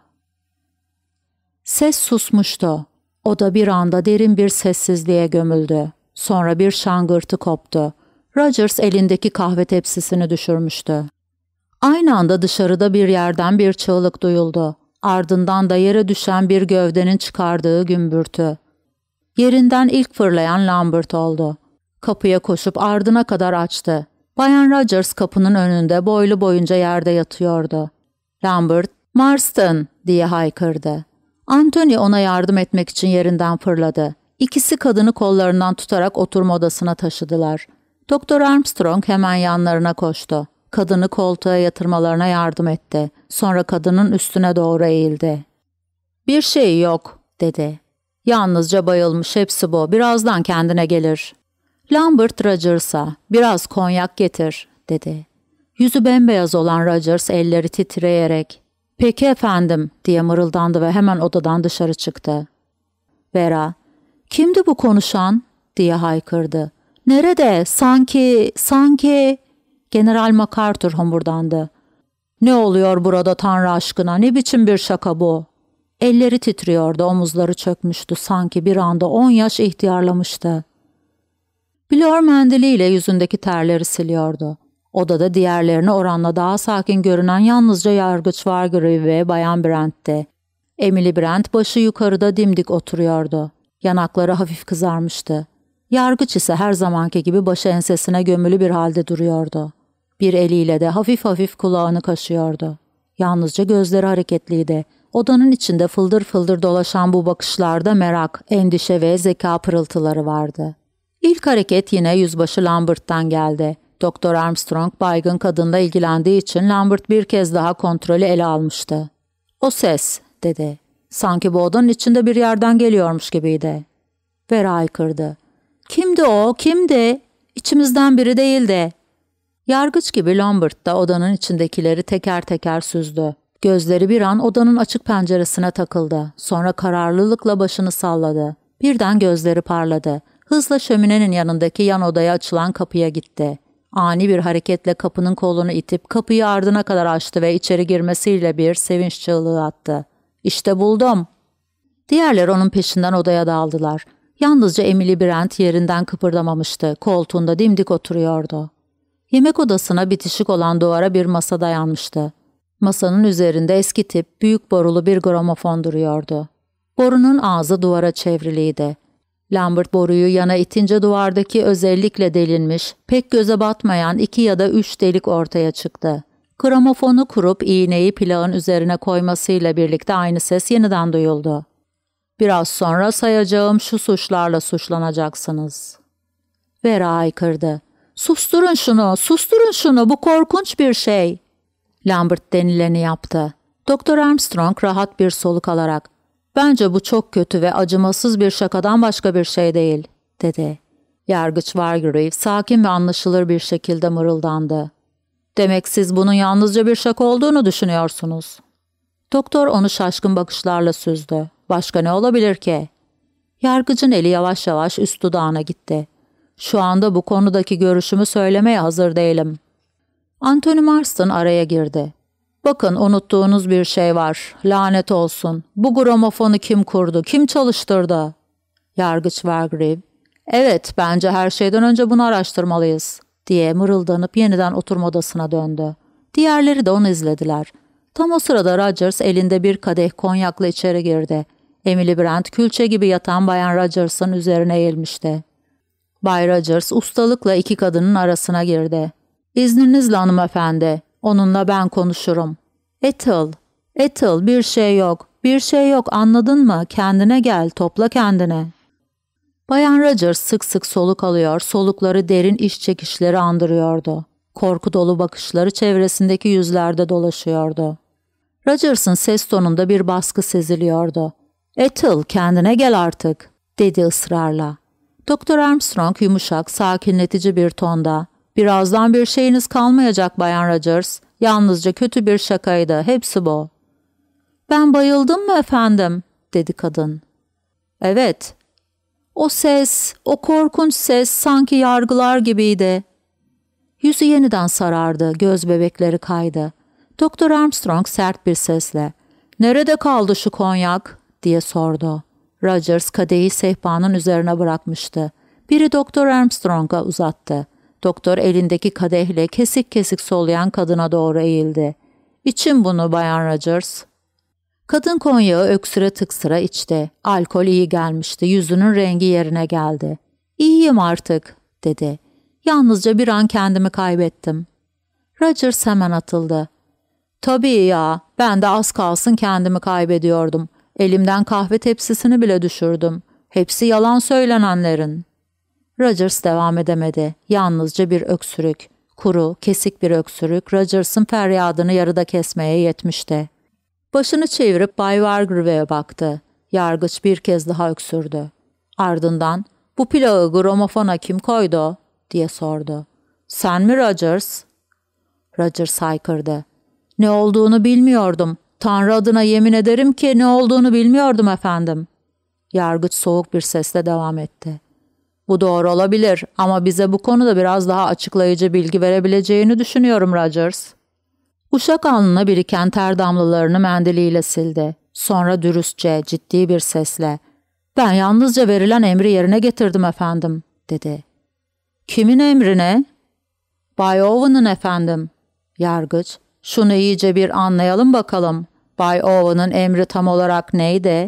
Ses susmuştu. Oda bir anda derin bir sessizliğe gömüldü. Sonra bir şangırtı koptu. Rogers elindeki kahve tepsisini düşürmüştü. Aynı anda dışarıda bir yerden bir çığlık duyuldu. Ardından da yere düşen bir gövdenin çıkardığı gümbürtü. Yerinden ilk fırlayan Lambert oldu. Kapıya koşup ardına kadar açtı. Bayan Rogers kapının önünde boylu boyunca yerde yatıyordu. Lambert, "Marston!" diye haykırdı. Anthony ona yardım etmek için yerinden fırladı. İkisi kadını kollarından tutarak oturma odasına taşıdılar. Doktor Armstrong hemen yanlarına koştu. Kadını koltuğa yatırmalarına yardım etti. Sonra kadının üstüne doğru eğildi. "Bir şey yok," dedi. "Yalnızca bayılmış, hepsi bu. Birazdan kendine gelir." Lambert Rogers'a, "Biraz konyak getir," dedi. Yüzü bembeyaz olan Rogers elleri titreyerek, "Peki efendim," diye mırıldandı ve hemen odadan dışarı çıktı. Vera, "Kimdi bu konuşan?" diye haykırdı. "Nerede? Sanki... General MacArthur homurdandı. "Ne oluyor burada Tanrı aşkına? Ne biçim bir şaka bu?" Elleri titriyordu, omuzları çökmüştü. Sanki bir anda 10 yaş ihtiyarlamıştı. Blur mendiliyle yüzündeki terleri siliyordu. Odada diğerlerine oranla daha sakin görünen yalnızca yargıç Wargrave ve Bayan Brandt'ti. Emily Brandt başı yukarıda dimdik oturuyordu. Yanakları hafif kızarmıştı. Yargıç ise her zamanki gibi başı ensesine gömülü bir halde duruyordu. Bir eliyle de hafif hafif kulağını kaşıyordu. Yalnızca gözleri hareketliydi. Odanın içinde fıldır fıldır dolaşan bu bakışlarda merak, endişe ve zeka pırıltıları vardı. İlk hareket yine yüzbaşı Lambert'tan geldi. Doktor Armstrong baygın kadınla ilgilendiği için Lambert bir kez daha kontrolü ele almıştı. "O ses," dedi. "Sanki bu odanın içinde bir yerden geliyormuş gibiydi." Vera haykırdı. "Kimdi o? Kimdi? İçimizden biri değildi." Yargıç gibi Lambert da odanın içindekileri teker teker süzdü. Gözleri bir an odanın açık penceresine takıldı. Sonra kararlılıkla başını salladı. Birden gözleri parladı. Hızla şöminenin yanındaki yan odaya açılan kapıya gitti. Ani bir hareketle kapının kolunu itip kapıyı ardına kadar açtı ve içeri girmesiyle bir sevinç çığlığı attı. "İşte buldum." Diğerleri onun peşinden odaya daldılar. Yalnızca Emily Brandt yerinden kıpırdamamıştı. Koltuğunda dimdik oturuyordu. Yemek odasına bitişik olan duvara bir masa dayanmıştı. Masanın üzerinde eski tip büyük borulu bir gramofon duruyordu. Borunun ağzı duvara çevriliydi. Lambert boruyu yana itince duvardaki özellikle delinmiş, pek göze batmayan 2 ya da 3 delik ortaya çıktı. Gramofonu kurup iğneyi plağın üzerine koymasıyla birlikte aynı ses yeniden duyuldu. "Biraz sonra sayacağım şu suçlarla suçlanacaksınız." Vera haykırdı. Susturun şunu, bu korkunç bir şey." Lambert denileni yaptı. Doktor Armstrong rahat bir soluk alarak, "Bence bu çok kötü ve acımasız bir şakadan başka bir şey değil," dedi. Yargıç Wargrave sakin ve anlaşılır bir şekilde mırıldandı. "Demek siz bunun yalnızca bir şaka olduğunu düşünüyorsunuz." Doktor onu şaşkın bakışlarla süzdü. "Başka ne olabilir ki?" Yargıcın eli yavaş yavaş üst dudağına gitti. "Şu anda bu konudaki görüşümü söylemeye hazır değilim." Anthony Marston araya girdi. "Bakın, unuttuğunuz bir şey var. Lanet olsun. Bu gramofonu kim kurdu, kim çalıştırdı?" Yargıç Wargrave, "Evet, bence her şeyden önce bunu araştırmalıyız," diye mırıldanıp yeniden oturma odasına döndü. Diğerleri de onu izlediler. Tam o sırada Rogers elinde bir kadeh konyakla içeri girdi. Emily Brand külçe gibi yatan Bayan Rogers'ın üzerine eğilmişti. Bay Rogers ustalıkla iki kadının arasına girdi. "İzninizle hanımefendi, onunla ben konuşurum." Ethel, bir şey yok, bir şey yok, anladın mı? Kendine gel, topla kendini." Bayan Rogers sık sık soluk alıyor, solukları derin iç çekişleri andırıyordu. Korku dolu bakışları çevresindeki yüzlerde dolaşıyordu. Rogers'ın ses tonunda bir baskı seziliyordu. "Ethel, kendine gel artık," dedi ısrarla. Doktor Armstrong yumuşak, sakinletici bir tonda, "Birazdan bir şeyiniz kalmayacak Bayan Rogers. Yalnızca kötü bir şakaydı, hepsi bu." "Ben bayıldım mı efendim?" dedi kadın. "Evet." "O ses, o korkunç ses sanki yargılar gibiydi." Yüzü yeniden sarardı, göz bebekleri kaydı. Doktor Armstrong sert bir sesle, "Nerede kaldı şu konyak?" diye sordu. Rogers kadehi sehpanın üzerine bırakmıştı. Biri Doktor Armstrong'a uzattı. Doktor elindeki kadehle kesik kesik soluyan kadına doğru eğildi. "İçin bunu Bayan Rogers." Kadın konyağı öksüre tıksıra içti. Alkol iyi gelmişti. Yüzünün rengi yerine geldi. "İyiyim artık," dedi. "Yalnızca bir an kendimi kaybettim." Rogers hemen atıldı. "Tabii ya, ben de az kalsın kendimi kaybediyordum. Elimden kahve tepsisini bile düşürdüm. Hepsi yalan söylenenlerin." Rogers devam edemedi. Yalnızca bir öksürük. Kuru, kesik bir öksürük Rogers'ın feryadını yarıda kesmeye yetmişti. Başını çevirip Bay Wargrave'e baktı. Yargıç bir kez daha öksürdü. Ardından, "Bu plağı gramofona kim koydu?" diye sordu. "Sen mi Rogers?" Rogers haykırdı. "Ne olduğunu bilmiyordum. Tanrı adına yemin ederim ki ne olduğunu bilmiyordum efendim." Yargıç soğuk bir sesle devam etti. "Bu doğru olabilir ama bize bu konuda biraz daha açıklayıcı bilgi verebileceğini düşünüyorum Rogers." Uşak alnına biriken ter damlalarını mendiliyle sildi. Sonra dürüstçe, ciddi bir sesle, "Ben yalnızca verilen emri yerine getirdim efendim," dedi. "Kimin emrine?" "Bay Owen'ın efendim." Yargıç, "Şunu iyice bir anlayalım bakalım. Bay Owen'ın emri tam olarak neydi?"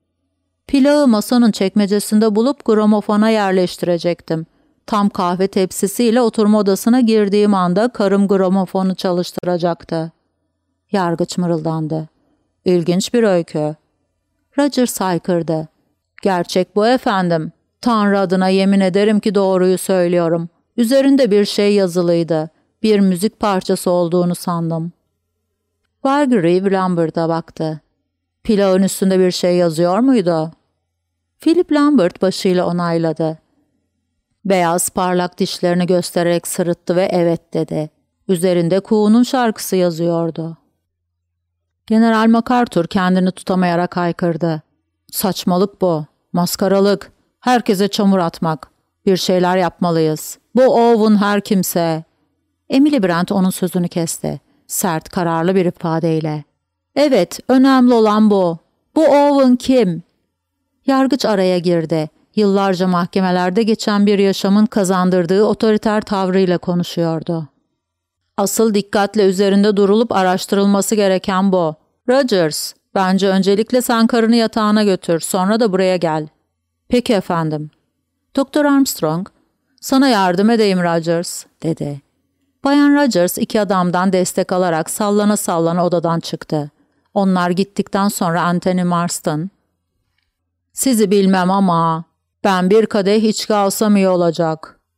"Plağı masanın çekmecesinde bulup gramofona yerleştirecektim. Tam kahve tepsisiyle oturma odasına girdiğim anda karım gramofonu çalıştıracaktı." Yargıç mırıldandı. "İlginç bir öykü." Rogers haykırdı. "Gerçek bu efendim. Tanrı adına yemin ederim ki doğruyu söylüyorum. Üzerinde bir şey yazılıydı. Bir müzik parçası olduğunu sandım." Wargrave Lambert'a baktı. "Plağın üstünde bir şey yazıyor muydu?" Philip Lambert başıyla onayladı. Beyaz parlak dişlerini göstererek sırıttı ve "evet" dedi. Üzerinde Kuğu'nun şarkısı yazıyordu. General MacArthur kendini tutamayarak haykırdı. "Saçmalık bu. Maskaralık. Herkese çamur atmak. Bir şeyler yapmalıyız. Bu Owen her kimse." Emily Brand onun sözünü kesti. Sert, kararlı bir ifadeyle. "Evet, önemli olan bu. Bu Owen kim?" Yargıç araya girdi. Yıllarca mahkemelerde geçen bir yaşamın kazandırdığı otoriter tavrıyla konuşuyordu. "Asıl dikkatle üzerinde durulup araştırılması gereken bu. Rogers, bence öncelikle sen karını yatağına götür, sonra da buraya gel." "Peki efendim." Doktor Armstrong, "Sana yardım edeyim Rogers," dedi. Bayan Rogers iki adamdan destek alarak sallana sallana odadan çıktı. Onlar gittikten sonra Anthony Marston, "Sizi bilmem ama ben bir kadeh içki alsam iyi olacak."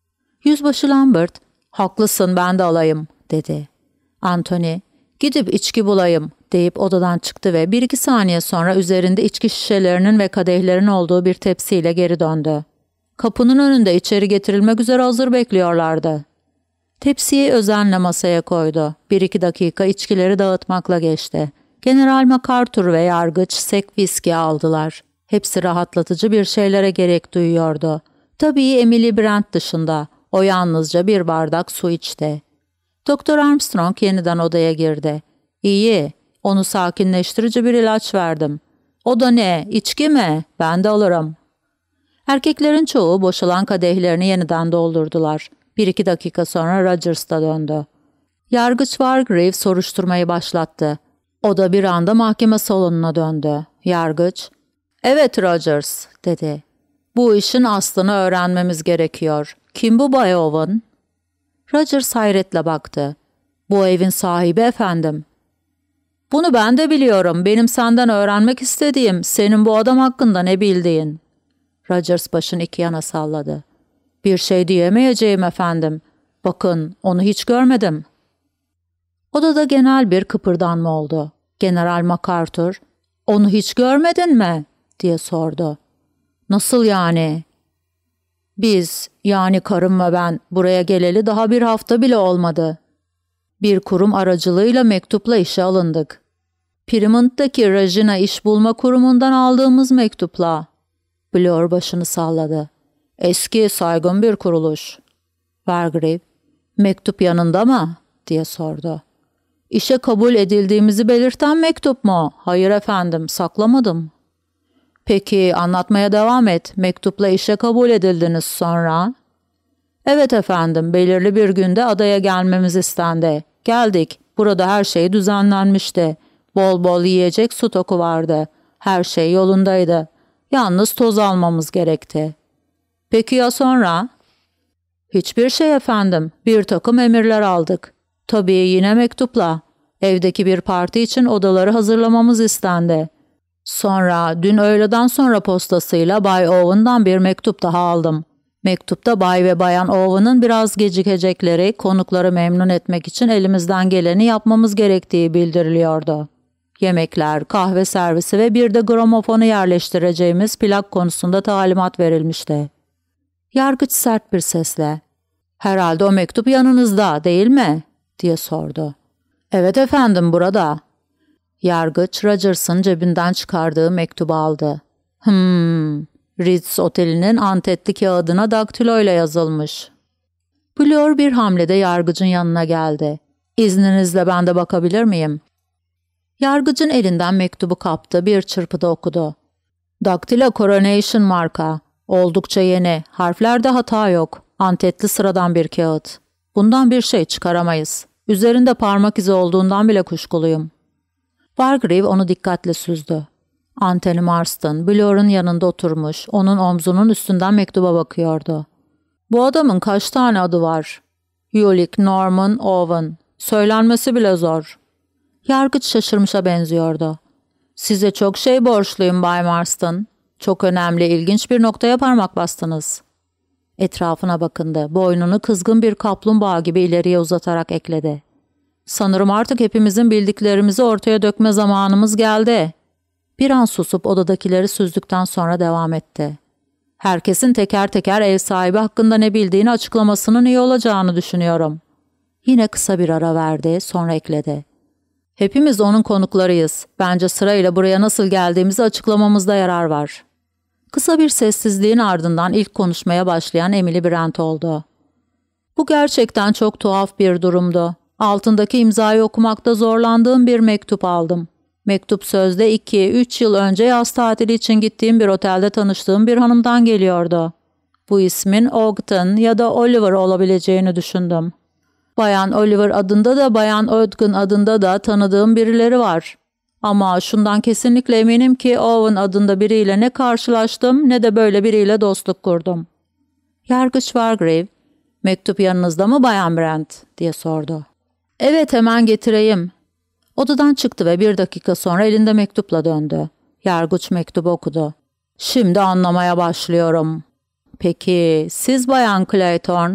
Yüzbaşı Lambert, haklısın ben de alayım dedi. Anthony, gidip içki bulayım deyip odadan çıktı ve 1-2 saniye sonra üzerinde içki şişelerinin ve kadehlerin olduğu bir tepsiyle geri döndü. Kapının önünde içeri getirilmek üzere hazır bekliyorlardı. Tepsiyi özenle masaya koydu. 1-2 dakika içkileri dağıtmakla geçti. General MacArthur ve yargıç sek viski aldılar. Hepsi rahatlatıcı bir şeylere gerek duyuyordu. Tabii Emily Brent dışında. O yalnızca bir bardak su içti. Doktor Armstrong yeniden odaya girdi. İyi, onu sakinleştirici bir ilaç verdim. O da ne, içki mi? Ben de alırım. Erkeklerin çoğu boşalan kadehlerini yeniden doldurdular. 1-2 dakika sonra Rogers da döndü. Yargıç Wargrave soruşturmayı başlattı. O da bir anda mahkeme salonuna döndü. Yargıç, "Evet Rogers," dedi. "Bu işin aslını öğrenmemiz gerekiyor. Kim bu Bay Owen?" Rogers hayretle baktı. "Bu evin sahibi efendim." "Bunu ben de biliyorum. Benim senden öğrenmek istediğim senin bu adam hakkında ne bildiğin." Rogers başını iki yana salladı. "Bir şey diyemeyeceğim efendim. Bakın, onu hiç görmedim." Odada genel bir kıpırdanma oldu. General MacArthur, "Onu hiç görmedin mi?" diye sordu. "Nasıl yani?" "Biz, yani karım ve ben buraya geleli daha bir hafta bile olmadı. Bir kurum aracılığıyla mektupla işe alındık. Plymouth'taki Regina İş Bulma Kurumu'ndan aldığımız mektupla." Blur başını salladı. "Eski, saygın bir kuruluş." Wargrave, "Mektup yanında mı?" diye sordu. "İşe kabul edildiğimizi belirten mektup mu?" "Hayır efendim, saklamadım." "Peki, anlatmaya devam et. Mektupla işe kabul edildiniz sonra?" "Evet efendim, belirli bir günde adaya gelmemiz istendi. Geldik. Burada her şey düzenlenmişti. Bol bol yiyecek stoku vardı. Her şey yolundaydı. Yalnız toz almamız gerekti." "Peki ya sonra?" "Hiçbir şey efendim. Bir takım emirler aldık. Tabii yine mektupla. Evdeki bir parti için odaları hazırlamamız istendi. Sonra dün öğleden sonra postasıyla Bay Owen'dan bir mektup daha aldım. Mektupta Bay ve Bayan Owen'ın biraz gecikecekleri, konukları memnun etmek için elimizden geleni yapmamız gerektiği bildiriliyordu. Yemekler, kahve servisi ve bir de gramofonu yerleştireceğimiz plak konusunda talimat verilmişti. Yargıç sert bir sesle, "Herhalde o mektup yanınızda, değil mi?" diye sordu. "Evet efendim, burada." Yargıç Rogers'ın cebinden çıkardığı mektubu aldı. Ritz Oteli'nin antetli kağıdına daktiloyla yazılmış. Blur bir hamlede yargıcın yanına geldi. "İzninizle ben de bakabilir miyim?" Yargıcın elinden mektubu kaptı, bir çırpıda okudu. "Daktilo Coronation marka. Oldukça yeni. Harflerde hata yok. Antetli sıradan bir kağıt. Bundan bir şey çıkaramayız. Üzerinde parmak izi olduğundan bile kuşkuluyum." Wargrave onu dikkatle süzdü. Anthony Marston, Blur'un yanında oturmuş, onun omzunun üstünden mektuba bakıyordu. "Bu adamın kaç tane adı var?" "Ulick Norman Owen. Söylenmesi bile zor." Yargıç şaşırmışa benziyordu. "Size çok şey borçluyum Bay Marston. Çok önemli, ilginç bir noktaya parmak bastınız." Etrafına bakındı. Boynunu kızgın bir kaplumbağa gibi ileriye uzatarak ekledi. "Sanırım artık hepimizin bildiklerimizi ortaya dökme zamanımız geldi." Bir an susup odadakileri süzdükten sonra devam etti. "Herkesin teker teker ev sahibi hakkında ne bildiğini açıklamasının iyi olacağını düşünüyorum." Yine kısa bir ara verdi, sonra ekledi. "Hepimiz onun konuklarıyız. Bence sırayla buraya nasıl geldiğimizi açıklamamızda yarar var." Kısa bir sessizliğin ardından ilk konuşmaya başlayan Emily Brent oldu. "Bu gerçekten çok tuhaf bir durumdu. Altındaki imzayı okumakta zorlandığım bir mektup aldım. Mektup sözde 2-3 yıl önce yaz tatili için gittiğim bir otelde tanıştığım bir hanımdan geliyordu. Bu ismin Ogden ya da Oliver olabileceğini düşündüm. Bayan Oliver adında da Bayan Ogden adında da tanıdığım birileri var. Ama şundan kesinlikle eminim ki Owen adında biriyle ne karşılaştım ne de böyle biriyle dostluk kurdum." Yargıç Wargrave, "Mektup yanınızda mı Bayan Brent?" diye sordu. "Evet, hemen getireyim." Odadan çıktı ve 1 dakika sonra elinde mektupla döndü. Yargıç mektubu okudu. "Şimdi anlamaya başlıyorum." "Peki, siz Bayan Clayton?"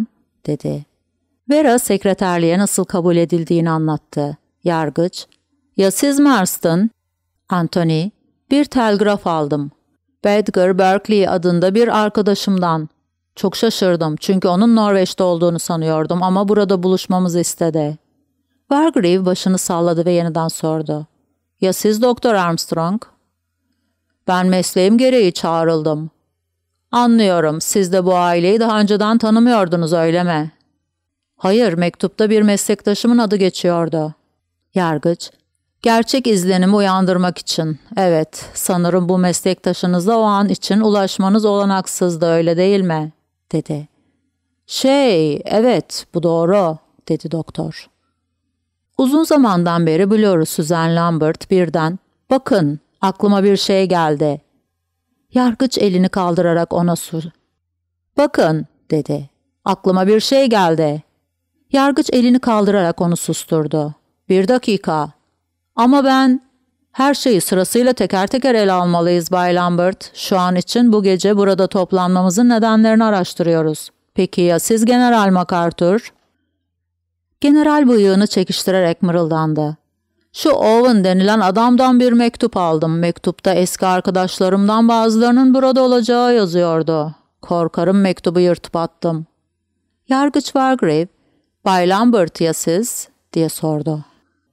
dedi. Vera sekreterliğe nasıl kabul edildiğini anlattı. Yargıç, "Ya siz Marston?" Anthony, "Bir telgraf aldım. Badger Berkeley adında bir arkadaşımdan. Çok şaşırdım çünkü onun Norveç'te olduğunu sanıyordum ama burada buluşmamızı istedi." Wargrave başını salladı ve yeniden sordu. "Ya siz Doktor Armstrong?" "Ben mesleğim gereği çağrıldım." "Anlıyorum. Siz de bu aileyi daha önceden tanımıyordunuz, öyle mi?" "Hayır, mektupta bir meslektaşımın adı geçiyordu." Yargıç, "Gerçek izlenimi uyandırmak için. Evet, sanırım bu meslektaşınıza o an için ulaşmanız olanaksızdı, öyle değil mi?" dedi. Evet, bu doğru," dedi doktor. Uzun zamandan beri Blur'u Susan Lambert birden, "Bakın, aklıma bir şey geldi." Yargıç elini kaldırarak ona "Bakın," dedi. "Aklıma bir şey geldi." Yargıç elini kaldırarak onu susturdu. "Bir dakika. Ama ben..." "Her şeyi sırasıyla teker teker ele almalıyız Bay Lambert. Şu an için bu gece burada toplanmamızın nedenlerini araştırıyoruz. Peki ya siz General MacArthur?" General bıyığını çekiştirerek mırıldandı. "Şu Owen denilen adamdan bir mektup aldım. Mektupta eski arkadaşlarımdan bazılarının burada olacağı yazıyordu. Korkarım mektubu yırtıp attım." Yargıç Wargrave, "Bay Lambert ya siz?" diye sordu.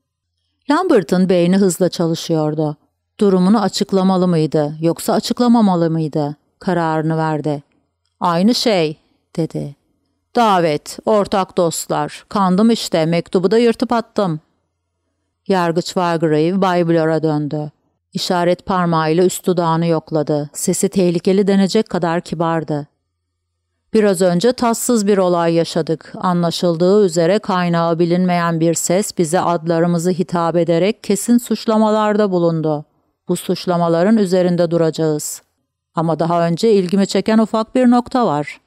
Lambert'ın beyni hızla çalışıyordu. Durumunu açıklamalı mıydı yoksa açıklamamalı mıydı? Kararını verdi. "Aynı şey," dedi. "Davet, ortak dostlar. Kandım işte, mektubu da yırtıp attım." Yargıç Wargrave Bay Blur'a döndü. İşaret parmağıyla üst dudağını yokladı. Sesi tehlikeli denecek kadar kibardı. "Biraz önce tatsız bir olay yaşadık. Anlaşıldığı üzere kaynağı bilinmeyen bir ses bize adlarımızı hitap ederek kesin suçlamalarda bulundu. Bu suçlamaların üzerinde duracağız. Ama daha önce ilgimi çeken ufak bir nokta var.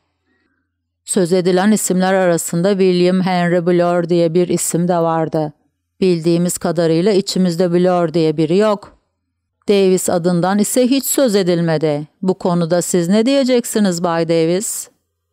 Söz edilen isimler arasında William Henry Blur diye bir isim de vardı. Bildiğimiz kadarıyla içimizde Blur diye biri yok. Davis adından ise hiç söz edilmedi. Bu konuda siz ne diyeceksiniz Bay Davis?"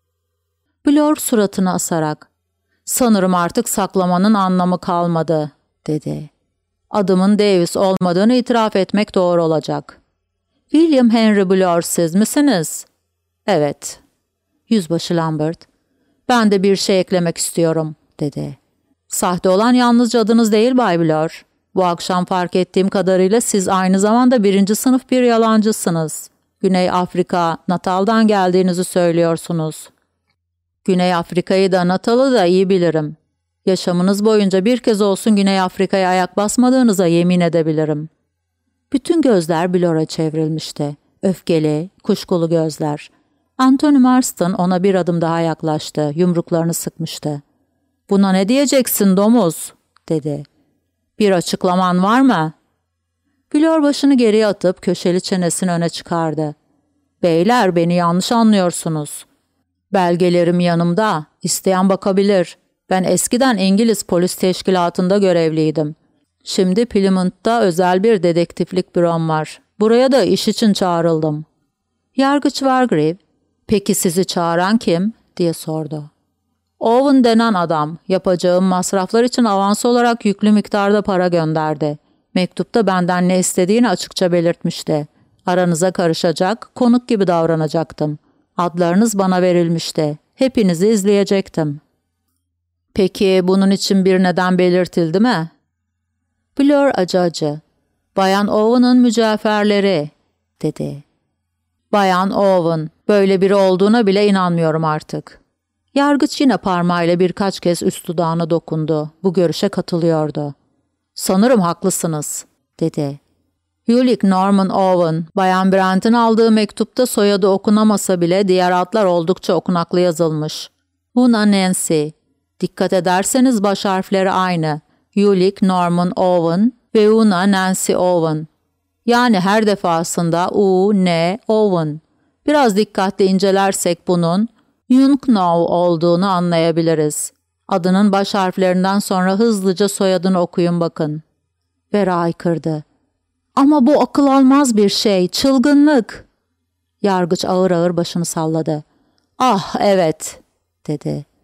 Blur suratını asarak, "Sanırım artık saklamanın anlamı kalmadı," dedi. "Adımın Davis olmadığını itiraf etmek doğru olacak." "William Henry Blur siz misiniz?" "Evet." Yüzbaşı Lambert, "Ben de bir şey eklemek istiyorum," dedi. "Sahte olan yalnızca adınız değil Bay Blur. Bu akşam fark ettiğim kadarıyla siz aynı zamanda 1. sınıf bir yalancısınız. Güney Afrika, Natal'dan geldiğinizi söylüyorsunuz." "Güney Afrika'yı da Natal'ı da iyi bilirim. Yaşamınız boyunca bir kez olsun Güney Afrika'ya ayak basmadığınıza yemin edebilirim." Bütün gözler Blur'a çevrilmişti. Öfkeli, kuşkulu gözler. Anthony Marston ona bir adım daha yaklaştı, yumruklarını sıkmıştı. "Buna ne diyeceksin domuz?" dedi. "Bir açıklaman var mı?" Blur başını geriye atıp köşeli çenesini öne çıkardı. "Beyler, beni yanlış anlıyorsunuz. Belgelerim yanımda. İsteyen bakabilir. Ben eskiden İngiliz polis teşkilatında görevliydim. Şimdi Plymouth'ta özel bir dedektiflik bürom var. Buraya da iş için çağrıldım." Yargıç Wargrave, "Peki sizi çağıran kim?" diye sordu. "Owen denen adam, yapacağım masraflar için avans olarak yüklü miktarda para gönderdi. Mektupta benden ne istediğini açıkça belirtmişti. Aranıza karışacak, konuk gibi davranacaktım. Adlarınız bana verilmişti. Hepinizi izleyecektim." "Peki bunun için bir neden belirtildi mi?" Blur acı, "Bayan Owen'ın mücevherleri," dedi. "Bayan Owen, böyle biri olduğuna bile inanmıyorum artık." Yargıç yine parmağıyla birkaç kez üst dudağına dokundu. Bu görüşe katılıyordu. "Sanırım haklısınız," dedi. "Ulick Norman Owen, Bayan Brent'in aldığı mektupta soyadı okunamasa bile diğer adlar oldukça okunaklı yazılmış. Una Nancy. Dikkat ederseniz baş harfleri aynı. Ulick Norman Owen ve Una Nancy Owen. Yani her defasında U-N Owen. Biraz dikkatli incelersek bunun Unknow olduğunu anlayabiliriz. Adının baş harflerinden sonra hızlıca soyadını okuyun bakın." Vera haykırdı. "Ama bu akıl almaz bir şey, çılgınlık." Yargıç ağır ağır başını salladı. "Ah evet," dedi.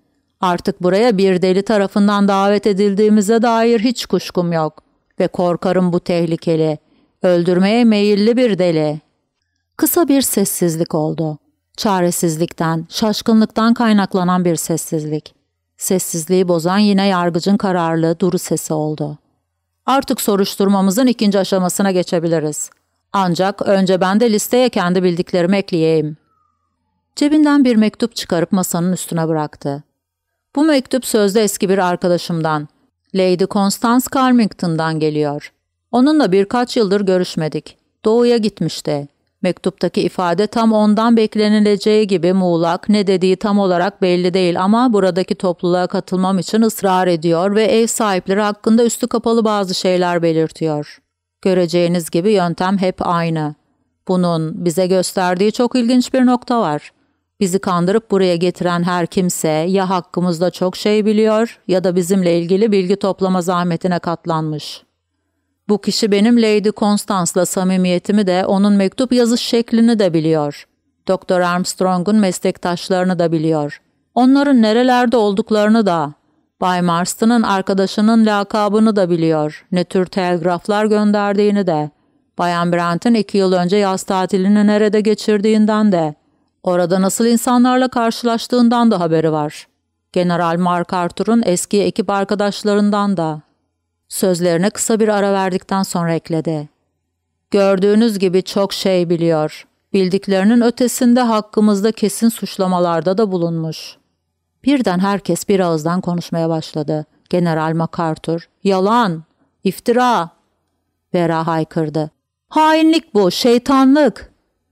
Artık buraya bir deli tarafından davet edildiğimize dair hiç kuşkum yok. Ve korkarım bu tehlikeli. Öldürmeye meyilli bir deli. Kısa bir sessizlik oldu. Çaresizlikten, şaşkınlıktan kaynaklanan bir sessizlik. Sessizliği bozan yine yargıcın kararlı, duru sesi oldu. Artık soruşturmamızın ikinci aşamasına geçebiliriz. Ancak önce ben de listeye kendi bildiklerimi ekleyeyim. Cebinden bir mektup çıkarıp masanın üstüne bıraktı. Bu mektup sözde eski bir arkadaşımdan, Lady Constance Carmington'dan geliyor. Onunla birkaç yıldır görüşmedik. Doğuya gitmişti. Mektuptaki ifade tam ondan beklenileceği gibi muğlak, ne dediği tam olarak belli değil ama buradaki topluluğa katılmam için ısrar ediyor ve ev sahipleri hakkında üstü kapalı bazı şeyler belirtiyor. Göreceğiniz gibi yöntem hep aynı. Bunun bize gösterdiği çok ilginç bir nokta var. Bizi kandırıp buraya getiren her kimse ya hakkımızda çok şey biliyor ya da bizimle ilgili bilgi toplama zahmetine katlanmış. Bu kişi benim Lady Constance'la samimiyetimi de onun mektup yazış şeklini de biliyor. Doktor Armstrong'un meslektaşlarını da biliyor. Onların nerelerde olduklarını da. Bay Marston'ın arkadaşının lakabını da biliyor. Ne tür telgraflar gönderdiğini de. Bayan Brent'in 2 yıl önce yaz tatilini nerede geçirdiğinden de. Orada nasıl insanlarla karşılaştığından da haberi var. General MacArthur'un eski ekip arkadaşlarından da. Sözlerine kısa bir ara verdikten sonra ekledi. Gördüğünüz gibi çok şey biliyor. Bildiklerinin ötesinde hakkımızda kesin suçlamalarda da bulunmuş. Birden herkes bir ağızdan konuşmaya başladı. General MacArthur, yalan, iftira. Vera haykırdı. Hainlik bu, şeytanlık.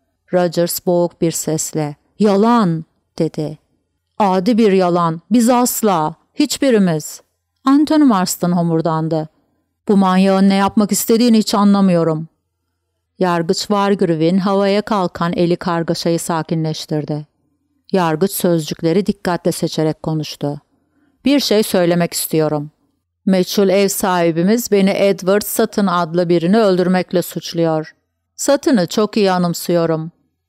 Rogers boğuk bir sesle, yalan, dedi. Adi bir yalan, biz asla, hiçbirimiz. Anthony Marston homurdandı. Bu manyağın ne yapmak istediğini hiç anlamıyorum. Yargıç Wargreave'in havaya kalkan eli kargaşayı sakinleştirdi. Yargıç sözcükleri dikkatle seçerek konuştu. Bir şey söylemek istiyorum. Meçhul ev sahibimiz beni Edward Sutton adlı birini öldürmekle suçluyor. Sutton'ı çok iyi anımsıyorum.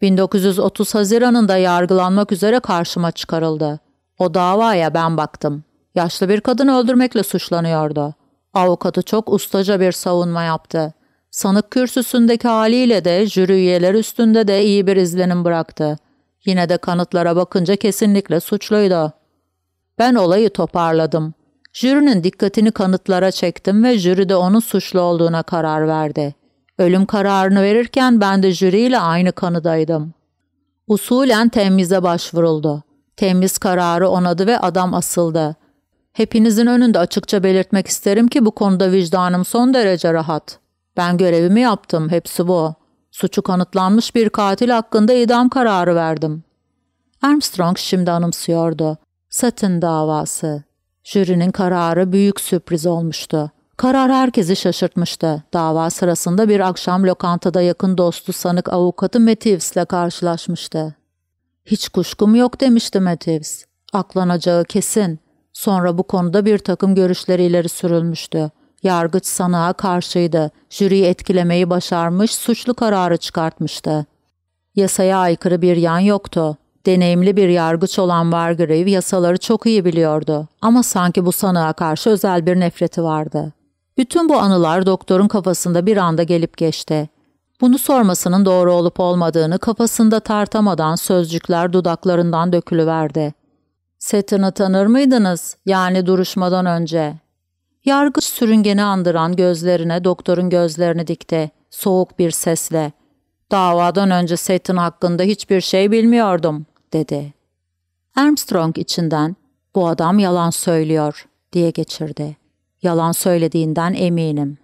1930 Haziran'ında yargılanmak üzere karşıma çıkarıldı. O davaya ben baktım. Yaşlı bir kadını öldürmekle suçlanıyordu. Avukatı çok ustaca bir savunma yaptı. Sanık kürsüsündeki haliyle de jüri üyeleri üstünde de iyi bir izlenim bıraktı. Yine de kanıtlara bakınca kesinlikle suçluydu. Ben olayı toparladım. Jürinin dikkatini kanıtlara çektim ve jüri de onun suçlu olduğuna karar verdi. Ölüm kararını verirken ben de jüriyle aynı kanıdaydım. Usulen temyize başvuruldu. Temyiz kararı onadı ve adam asıldı. Hepinizin önünde açıkça belirtmek isterim ki bu konuda vicdanım son derece rahat. Ben görevimi yaptım, hepsi bu. Suçu kanıtlanmış bir katil hakkında idam kararı verdim. Armstrong şimdi anımsıyordu. Sutton davası. Jürinin kararı büyük sürpriz olmuştu. Karar herkesi şaşırtmıştı. Dava sırasında bir akşam lokantada yakın dostu sanık avukatı Matthews'le karşılaşmıştı. Hiç kuşkum yok demişti Matthews. Aklanacağı kesin. Sonra bu konuda bir takım görüşleri ileri sürülmüştü. Yargıç sanığa karşıydı. Jüriyi etkilemeyi başarmış, suçlu kararı çıkartmıştı. Yasaya aykırı bir yan yoktu. Deneyimli bir yargıç olan Wargrave yasaları çok iyi biliyordu. Ama sanki bu sanığa karşı özel bir nefreti vardı. Bütün bu anılar doktorun kafasında bir anda gelip geçti. Bunu sormasının doğru olup olmadığını kafasında tartamadan sözcükler dudaklarından dökülüverdi. Sutton'ı tanır mıydınız? Yani duruşmadan önce. Yargıç sürüngeni andıran gözlerine doktorun gözlerini dikti. Soğuk bir sesle. Davadan önce Sutton hakkında hiçbir şey bilmiyordum, dedi. Armstrong içinden, bu adam yalan söylüyor, diye geçirdi. Yalan söylediğinden eminim.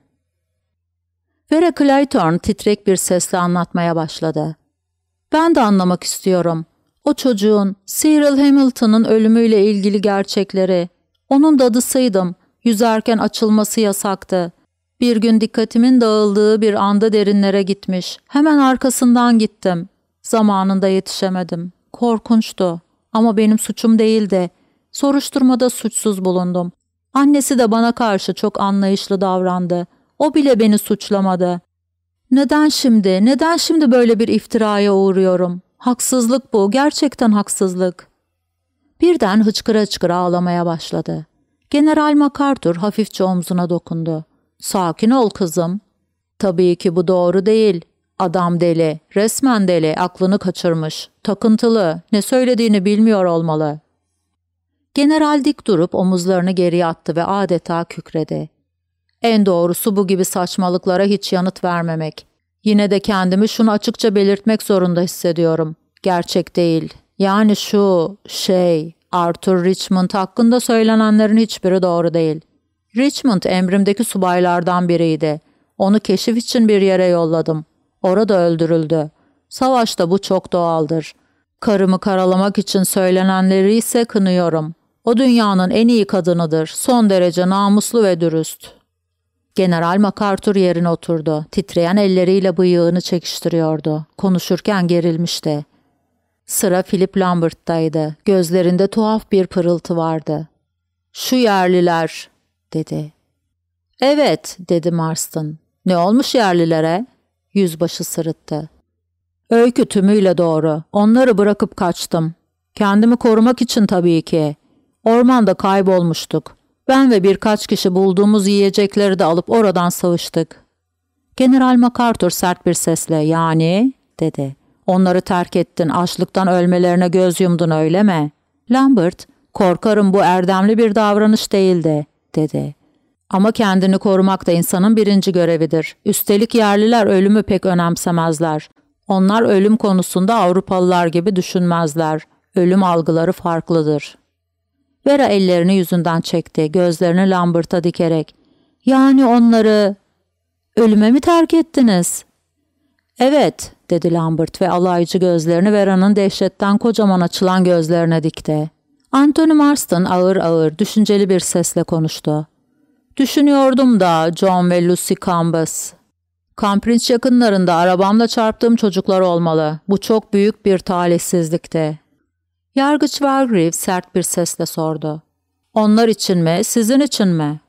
Vera Clayton titrek bir sesle anlatmaya başladı. Ben de anlamak istiyorum. O çocuğun, Cyril Hamilton'ın ölümüyle ilgili gerçekleri. Onun dadısıydım. Yüzerken açılması yasaktı. Bir gün dikkatimin dağıldığı bir anda derinlere gitmiş. Hemen arkasından gittim. Zamanında yetişemedim. Korkunçtu. Ama benim suçum değildi. Soruşturmada suçsuz bulundum. Annesi de bana karşı çok anlayışlı davrandı. O bile beni suçlamadı. Neden şimdi böyle bir iftiraya uğruyorum? Haksızlık bu, gerçekten haksızlık. Birden hıçkıra hıçkıra ağlamaya başladı. General MacArthur hafifçe omzuna dokundu. "Sakin ol kızım." "Tabii ki bu doğru değil. Adam deli, resmen deli, aklını kaçırmış. Takıntılı, ne söylediğini bilmiyor olmalı." General dik durup omuzlarını geriye attı ve adeta kükredi. "En doğrusu bu gibi saçmalıklara hiç yanıt vermemek. Yine de kendimi şunu açıkça belirtmek zorunda hissediyorum. Gerçek değil. Yani Arthur Richmond hakkında söylenenlerin hiçbiri doğru değil. Richmond emrimdeki subaylardan biriydi. Onu keşif için bir yere yolladım. Orada öldürüldü. Savaşta bu çok doğaldır. Karımı karalamak için söylenenleri ise kınıyorum. O dünyanın en iyi kadınıdır. Son derece namuslu ve dürüst." General MacArthur yerine oturdu. Titreyen elleriyle bıyığını çekiştiriyordu. Konuşurken gerilmişti. Sıra Philip Lambert'taydı. Gözlerinde tuhaf bir pırıltı vardı. "Şu yerliler," dedi. "Evet," dedi Marston. "Ne olmuş yerlilere?" Yüzbaşı sırıttı. "Öykü tümüyle doğru. Onları bırakıp kaçtım. Kendimi korumak için tabii ki. Ormanda kaybolmuştuk. Ben ve birkaç kişi bulduğumuz yiyecekleri de alıp oradan savaştık." General MacArthur sert bir sesle "Yani?" dedi. "Onları terk ettin, açlıktan ölmelerine göz yumdun öyle mi?" Lambert, "Korkarım bu erdemli bir davranış değildi," dedi. "Ama kendini korumak da insanın birinci görevidir. Üstelik yerliler ölümü pek önemsemezler. Onlar ölüm konusunda Avrupalılar gibi düşünmezler. Ölüm algıları farklıdır." Vera ellerini yüzünden çekti, gözlerini Lambert'a dikerek. "Yani onları ölüme mi terk ettiniz?" "Evet," dedi Lambert ve alaycı gözlerini Vera'nın dehşetten kocaman açılan gözlerine dikti. Anthony Marston ağır ağır, düşünceli bir sesle konuştu. "Düşünüyordum da John ve Lucy Cambus. Cambridge yakınlarında arabamla çarptığım çocuklar olmalı. Bu çok büyük bir talihsizlikti." Yargıç Wargrave sert bir sesle sordu. "Onlar için mi, sizin için mi?"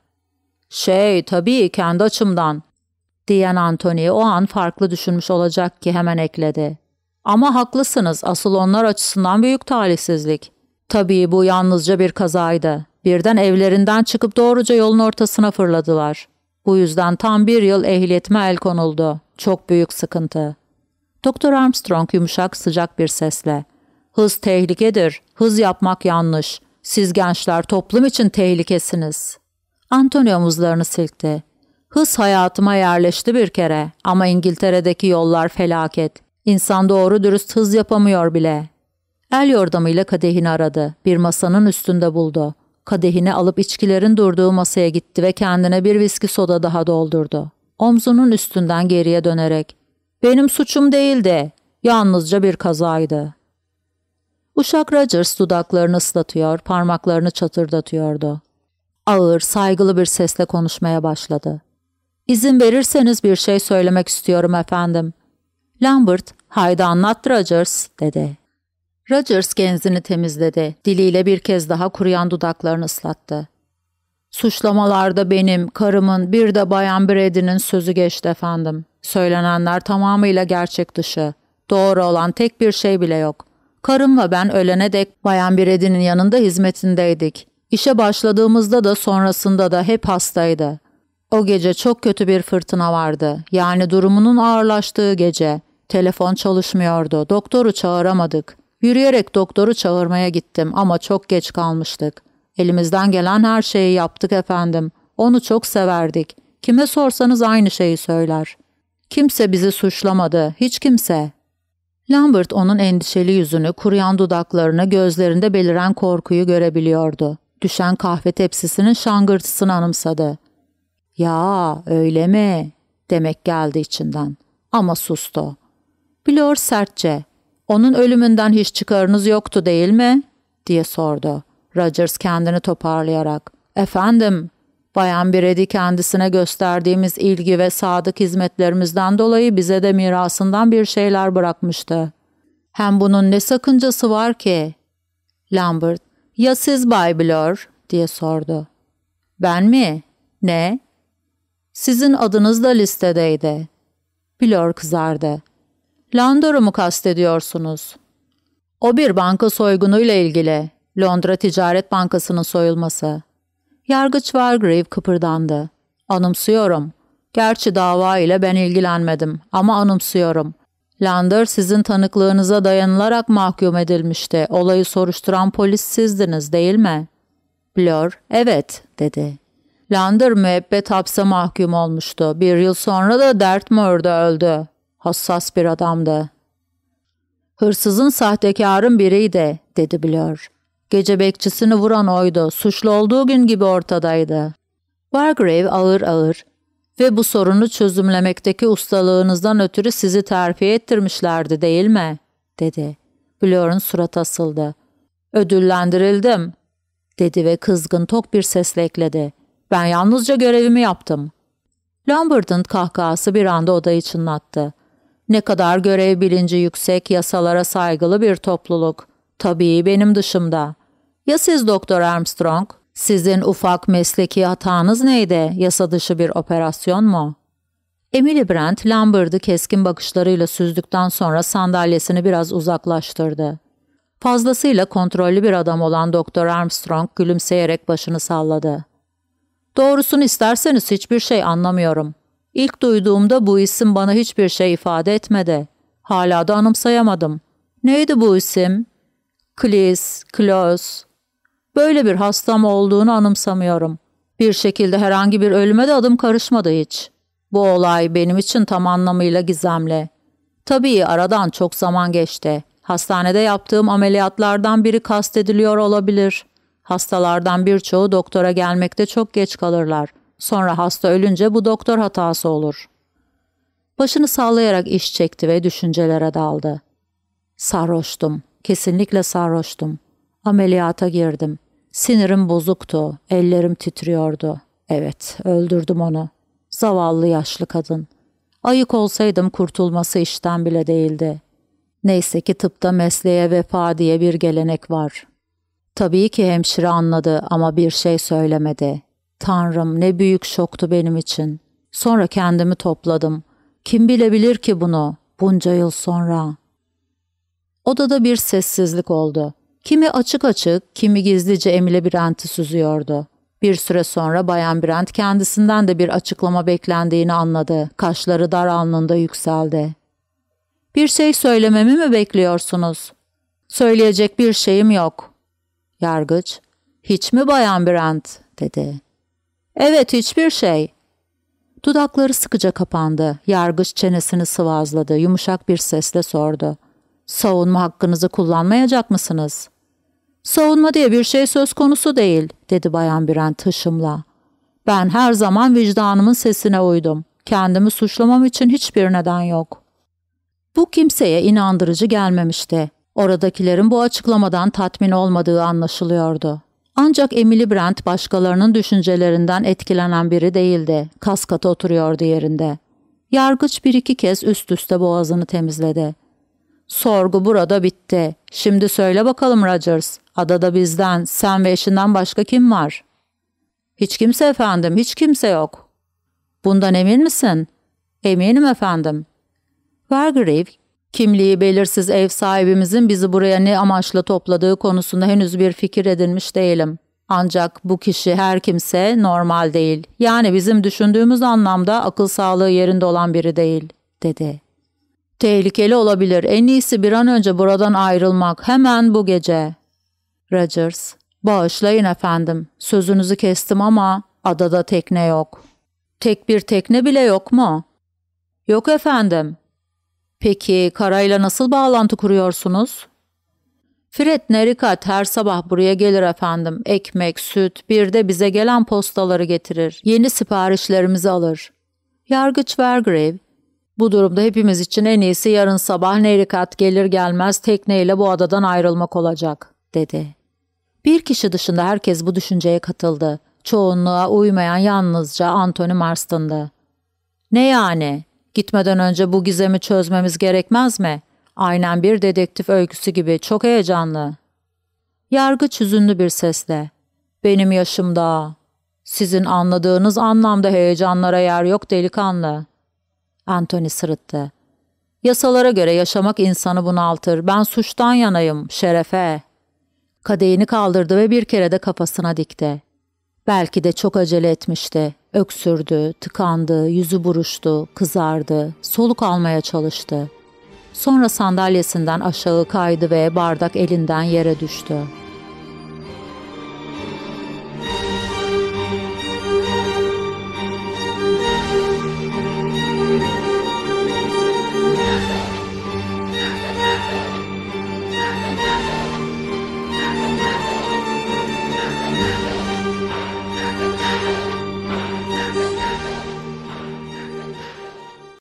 Tabii kendi açımdan," diyen Anthony o an farklı düşünmüş olacak ki hemen ekledi. "Ama haklısınız, asıl onlar açısından büyük talihsizlik. Tabii bu yalnızca bir kazaydı. Birden evlerinden çıkıp doğruca yolun ortasına fırladılar. Bu yüzden tam 1 yıl ehliyetime el konuldu. Çok büyük sıkıntı." Doktor Armstrong yumuşak sıcak bir sesle. "Hız tehlikedir. Hız yapmak yanlış. Siz gençler toplum için tehlikesiniz." Antonio omuzlarını silkti. "Hız hayatıma yerleşti bir kere ama İngiltere'deki yollar felaket. İnsan doğru dürüst hız yapamıyor bile." El yordamıyla kadehini aradı. Bir masanın üstünde buldu. Kadehini alıp içkilerin durduğu masaya gitti ve kendine bir viski soda daha doldurdu. Omzunun üstünden geriye dönerek, "Benim suçum değildi. Yalnızca bir kazaydı." Uşak Rogers dudaklarını ıslatıyor, parmaklarını çatırdatıyordu. Ağır, saygılı bir sesle konuşmaya başladı. "İzin verirseniz bir şey söylemek istiyorum efendim." Lambert, "Haydi anlat Rogers," dedi. Rogers genzini temizledi. Diliyle bir kez daha kuruyan dudaklarını ıslattı. "Suçlamalarda benim, karımın, bir de Bayan Brady'nin sözü geçti efendim. Söylenenler tamamıyla gerçek dışı. Doğru olan tek bir şey bile yok. Karımla ben ölene dek Bayan Brady'nin yanında hizmetindeydik. İşe başladığımızda da sonrasında da hep hastaydı. O gece çok kötü bir fırtına vardı. Yani durumunun ağırlaştığı gece. Telefon çalışmıyordu. Doktoru çağıramadık. Yürüyerek doktoru çağırmaya gittim ama çok geç kalmıştık. Elimizden gelen her şeyi yaptık efendim. Onu çok severdik. Kime sorsanız aynı şeyi söyler. Kimse bizi suçlamadı. Hiç kimse." Lambert onun endişeli yüzünü, kuruyan dudaklarını, gözlerinde beliren korkuyu görebiliyordu. Düşen kahve tepsisinin şangırtısını anımsadı. "Ya öyle mi?" demek geldi içinden. Ama sustu. Blor sertçe, "Onun ölümünden hiç çıkarınız yoktu değil mi?" diye sordu. Rogers kendini toparlayarak, "Efendim, Bayan Brady kendisine gösterdiğimiz ilgi ve sadık hizmetlerimizden dolayı bize de mirasından bir şeyler bırakmıştı. Hem bunun ne sakıncası var ki?" Lambert, "Ya siz Bay Blor?" diye sordu. "Ben mi? Ne?" "Sizin adınız da listedeydi." Blor kızardı. "Landor'u mu kastediyorsunuz?" "O bir banka soygunuyla ilgili. Londra Ticaret Bankası'nın soyulması. Yargıç Wargrave kıpırdandı. Anımsıyorum. Gerçi dava ile ben ilgilenmedim ama anımsıyorum. Lander sizin tanıklığınıza dayanılarak mahkum edilmişti. Olayı soruşturan polis sizdiniz değil mi? Blur, evet dedi. Lander müebbet hapse mahkum olmuştu. 1 yıl sonra da Dartmoor'da öldü. Hassas bir adamdı. Hırsızın sahtekarın biriydi, dedi Blur. Gece bekçisini vuran oydu. Suçlu olduğu gün gibi ortadaydı. Wargrave ağır ağır, ve bu sorunu çözümlemekteki ustalığınızdan ötürü sizi terfi ettirmişlerdi değil mi? Dedi. Blur'un suratı asıldı. Ödüllendirildim, dedi ve kızgın tok bir sesle ekledi. Ben yalnızca görevimi yaptım. Lambert'ın kahkahası bir anda odayı çınlattı. Ne kadar görev bilinci yüksek, yasalara saygılı bir topluluk. Tabii benim dışımda. Ya siz Doktor Armstrong? Sizin ufak mesleki hatanız neydi? Yasa dışı bir operasyon mu? Emily Brent, Lambert'ı keskin bakışlarıyla süzdükten sonra sandalyesini biraz uzaklaştırdı. Fazlasıyla kontrollü bir adam olan Doktor Armstrong gülümseyerek başını salladı. Doğrusunu isterseniz hiçbir şey anlamıyorum. İlk duyduğumda bu isim bana hiçbir şey ifade etmedi. Hala da anımsayamadım. Neydi bu isim? Cleese. Böyle bir hastam olduğunu anımsamıyorum. Bir şekilde herhangi bir ölüme de adım karışmadı hiç. Bu olay benim için tam anlamıyla gizemli. Tabii aradan çok zaman geçti. Hastanede yaptığım ameliyatlardan biri kastediliyor olabilir. Hastalardan birçoğu doktora gelmekte çok geç kalırlar. Sonra hasta ölünce bu doktor hatası olur. Başını sallayarak iş çekti ve düşüncelere daldı. Sarhoştum. Kesinlikle sarhoştum. Ameliyata girdim. Sinirim bozuktu. Ellerim titriyordu. Evet, öldürdüm onu. Zavallı yaşlı kadın. Ayık olsaydım kurtulması işten bile değildi. Neyse ki tıpta mesleğe vefa diye bir gelenek var. Tabii ki hemşire anladı ama bir şey söylemedi. Tanrım, ne büyük şoktu benim için. Sonra kendimi topladım. Kim bilebilir ki bunu bunca yıl sonra? Odada bir sessizlik oldu. Kimi açık açık, kimi gizlice Emily Brent'i süzüyordu. Bir süre sonra Bayan Brent kendisinden de bir açıklama beklendiğini anladı. Kaşları dar alnında yükseldi. Bir şey söylememi mi bekliyorsunuz? Söyleyecek bir şeyim yok. Yargıç, hiç mi Bayan Brent? Dedi. Evet, hiçbir şey. Dudakları sıkıca kapandı. Yargıç çenesini sıvazladı. Yumuşak bir sesle sordu. Savunma hakkınızı kullanmayacak mısınız? Savunma diye bir şey söz konusu değil, dedi Bayan Brent hışımla. Ben her zaman vicdanımın sesine uydum. Kendimi suçlamam için hiçbir neden yok. Bu kimseye inandırıcı gelmemişti. Oradakilerin bu açıklamadan tatmin olmadığı anlaşılıyordu. Ancak Emily Brent başkalarının düşüncelerinden etkilenen biri değildi. Kaskata oturuyordu yerinde. Yargıç bir iki kez üst üste boğazını temizledi. Sorgu burada bitti. Şimdi söyle bakalım Rogers. Adada bizden, sen ve eşinden başka kim var? Hiç kimse efendim, hiç kimse yok. Bundan emin misin? Eminim efendim. Wargrave, kimliği belirsiz ev sahibimizin bizi buraya ne amaçla topladığı konusunda henüz bir fikir edinmiş değilim. Ancak bu kişi her kimse normal değil. Yani bizim düşündüğümüz anlamda akıl sağlığı yerinde olan biri değil, dedi. Tehlikeli olabilir. En iyisi bir an önce buradan ayrılmak. Hemen bu gece. Rogers, bağışlayın efendim. Sözünüzü kestim ama adada tekne yok. Tek bir tekne bile yok mu? Yok efendim. Peki karayla nasıl bağlantı kuruyorsunuz? Fred Nerikat her sabah buraya gelir efendim. Ekmek, süt, bir de bize gelen postaları getirir. Yeni siparişlerimizi alır. Yargıç Wargrave, bu durumda hepimiz için en iyisi yarın sabah Nerikat gelir gelmez tekneyle bu adadan ayrılmak olacak, dedi. Bir kişi dışında herkes bu düşünceye katıldı. Çoğunluğa uymayan yalnızca Anthony Marston'dı. Ne yani? Gitmeden önce bu gizemi çözmemiz gerekmez mi? Aynen bir dedektif öyküsü gibi, çok heyecanlı. Yargıç hüzünlü bir sesle, benim yaşımda. Sizin anladığınız anlamda heyecanlara yer yok delikanlı. Anthony sırıttı. Yasalara göre yaşamak insanı bunaltır. Ben suçtan yanayım, şerefe. Kadehini kaldırdı ve bir kere de kafasına dikti. Belki de çok acele etmişti. Öksürdü, tıkandı, yüzü buruştu, kızardı, soluk almaya çalıştı. Sonra sandalyesinden aşağı kaydı ve bardak elinden yere düştü.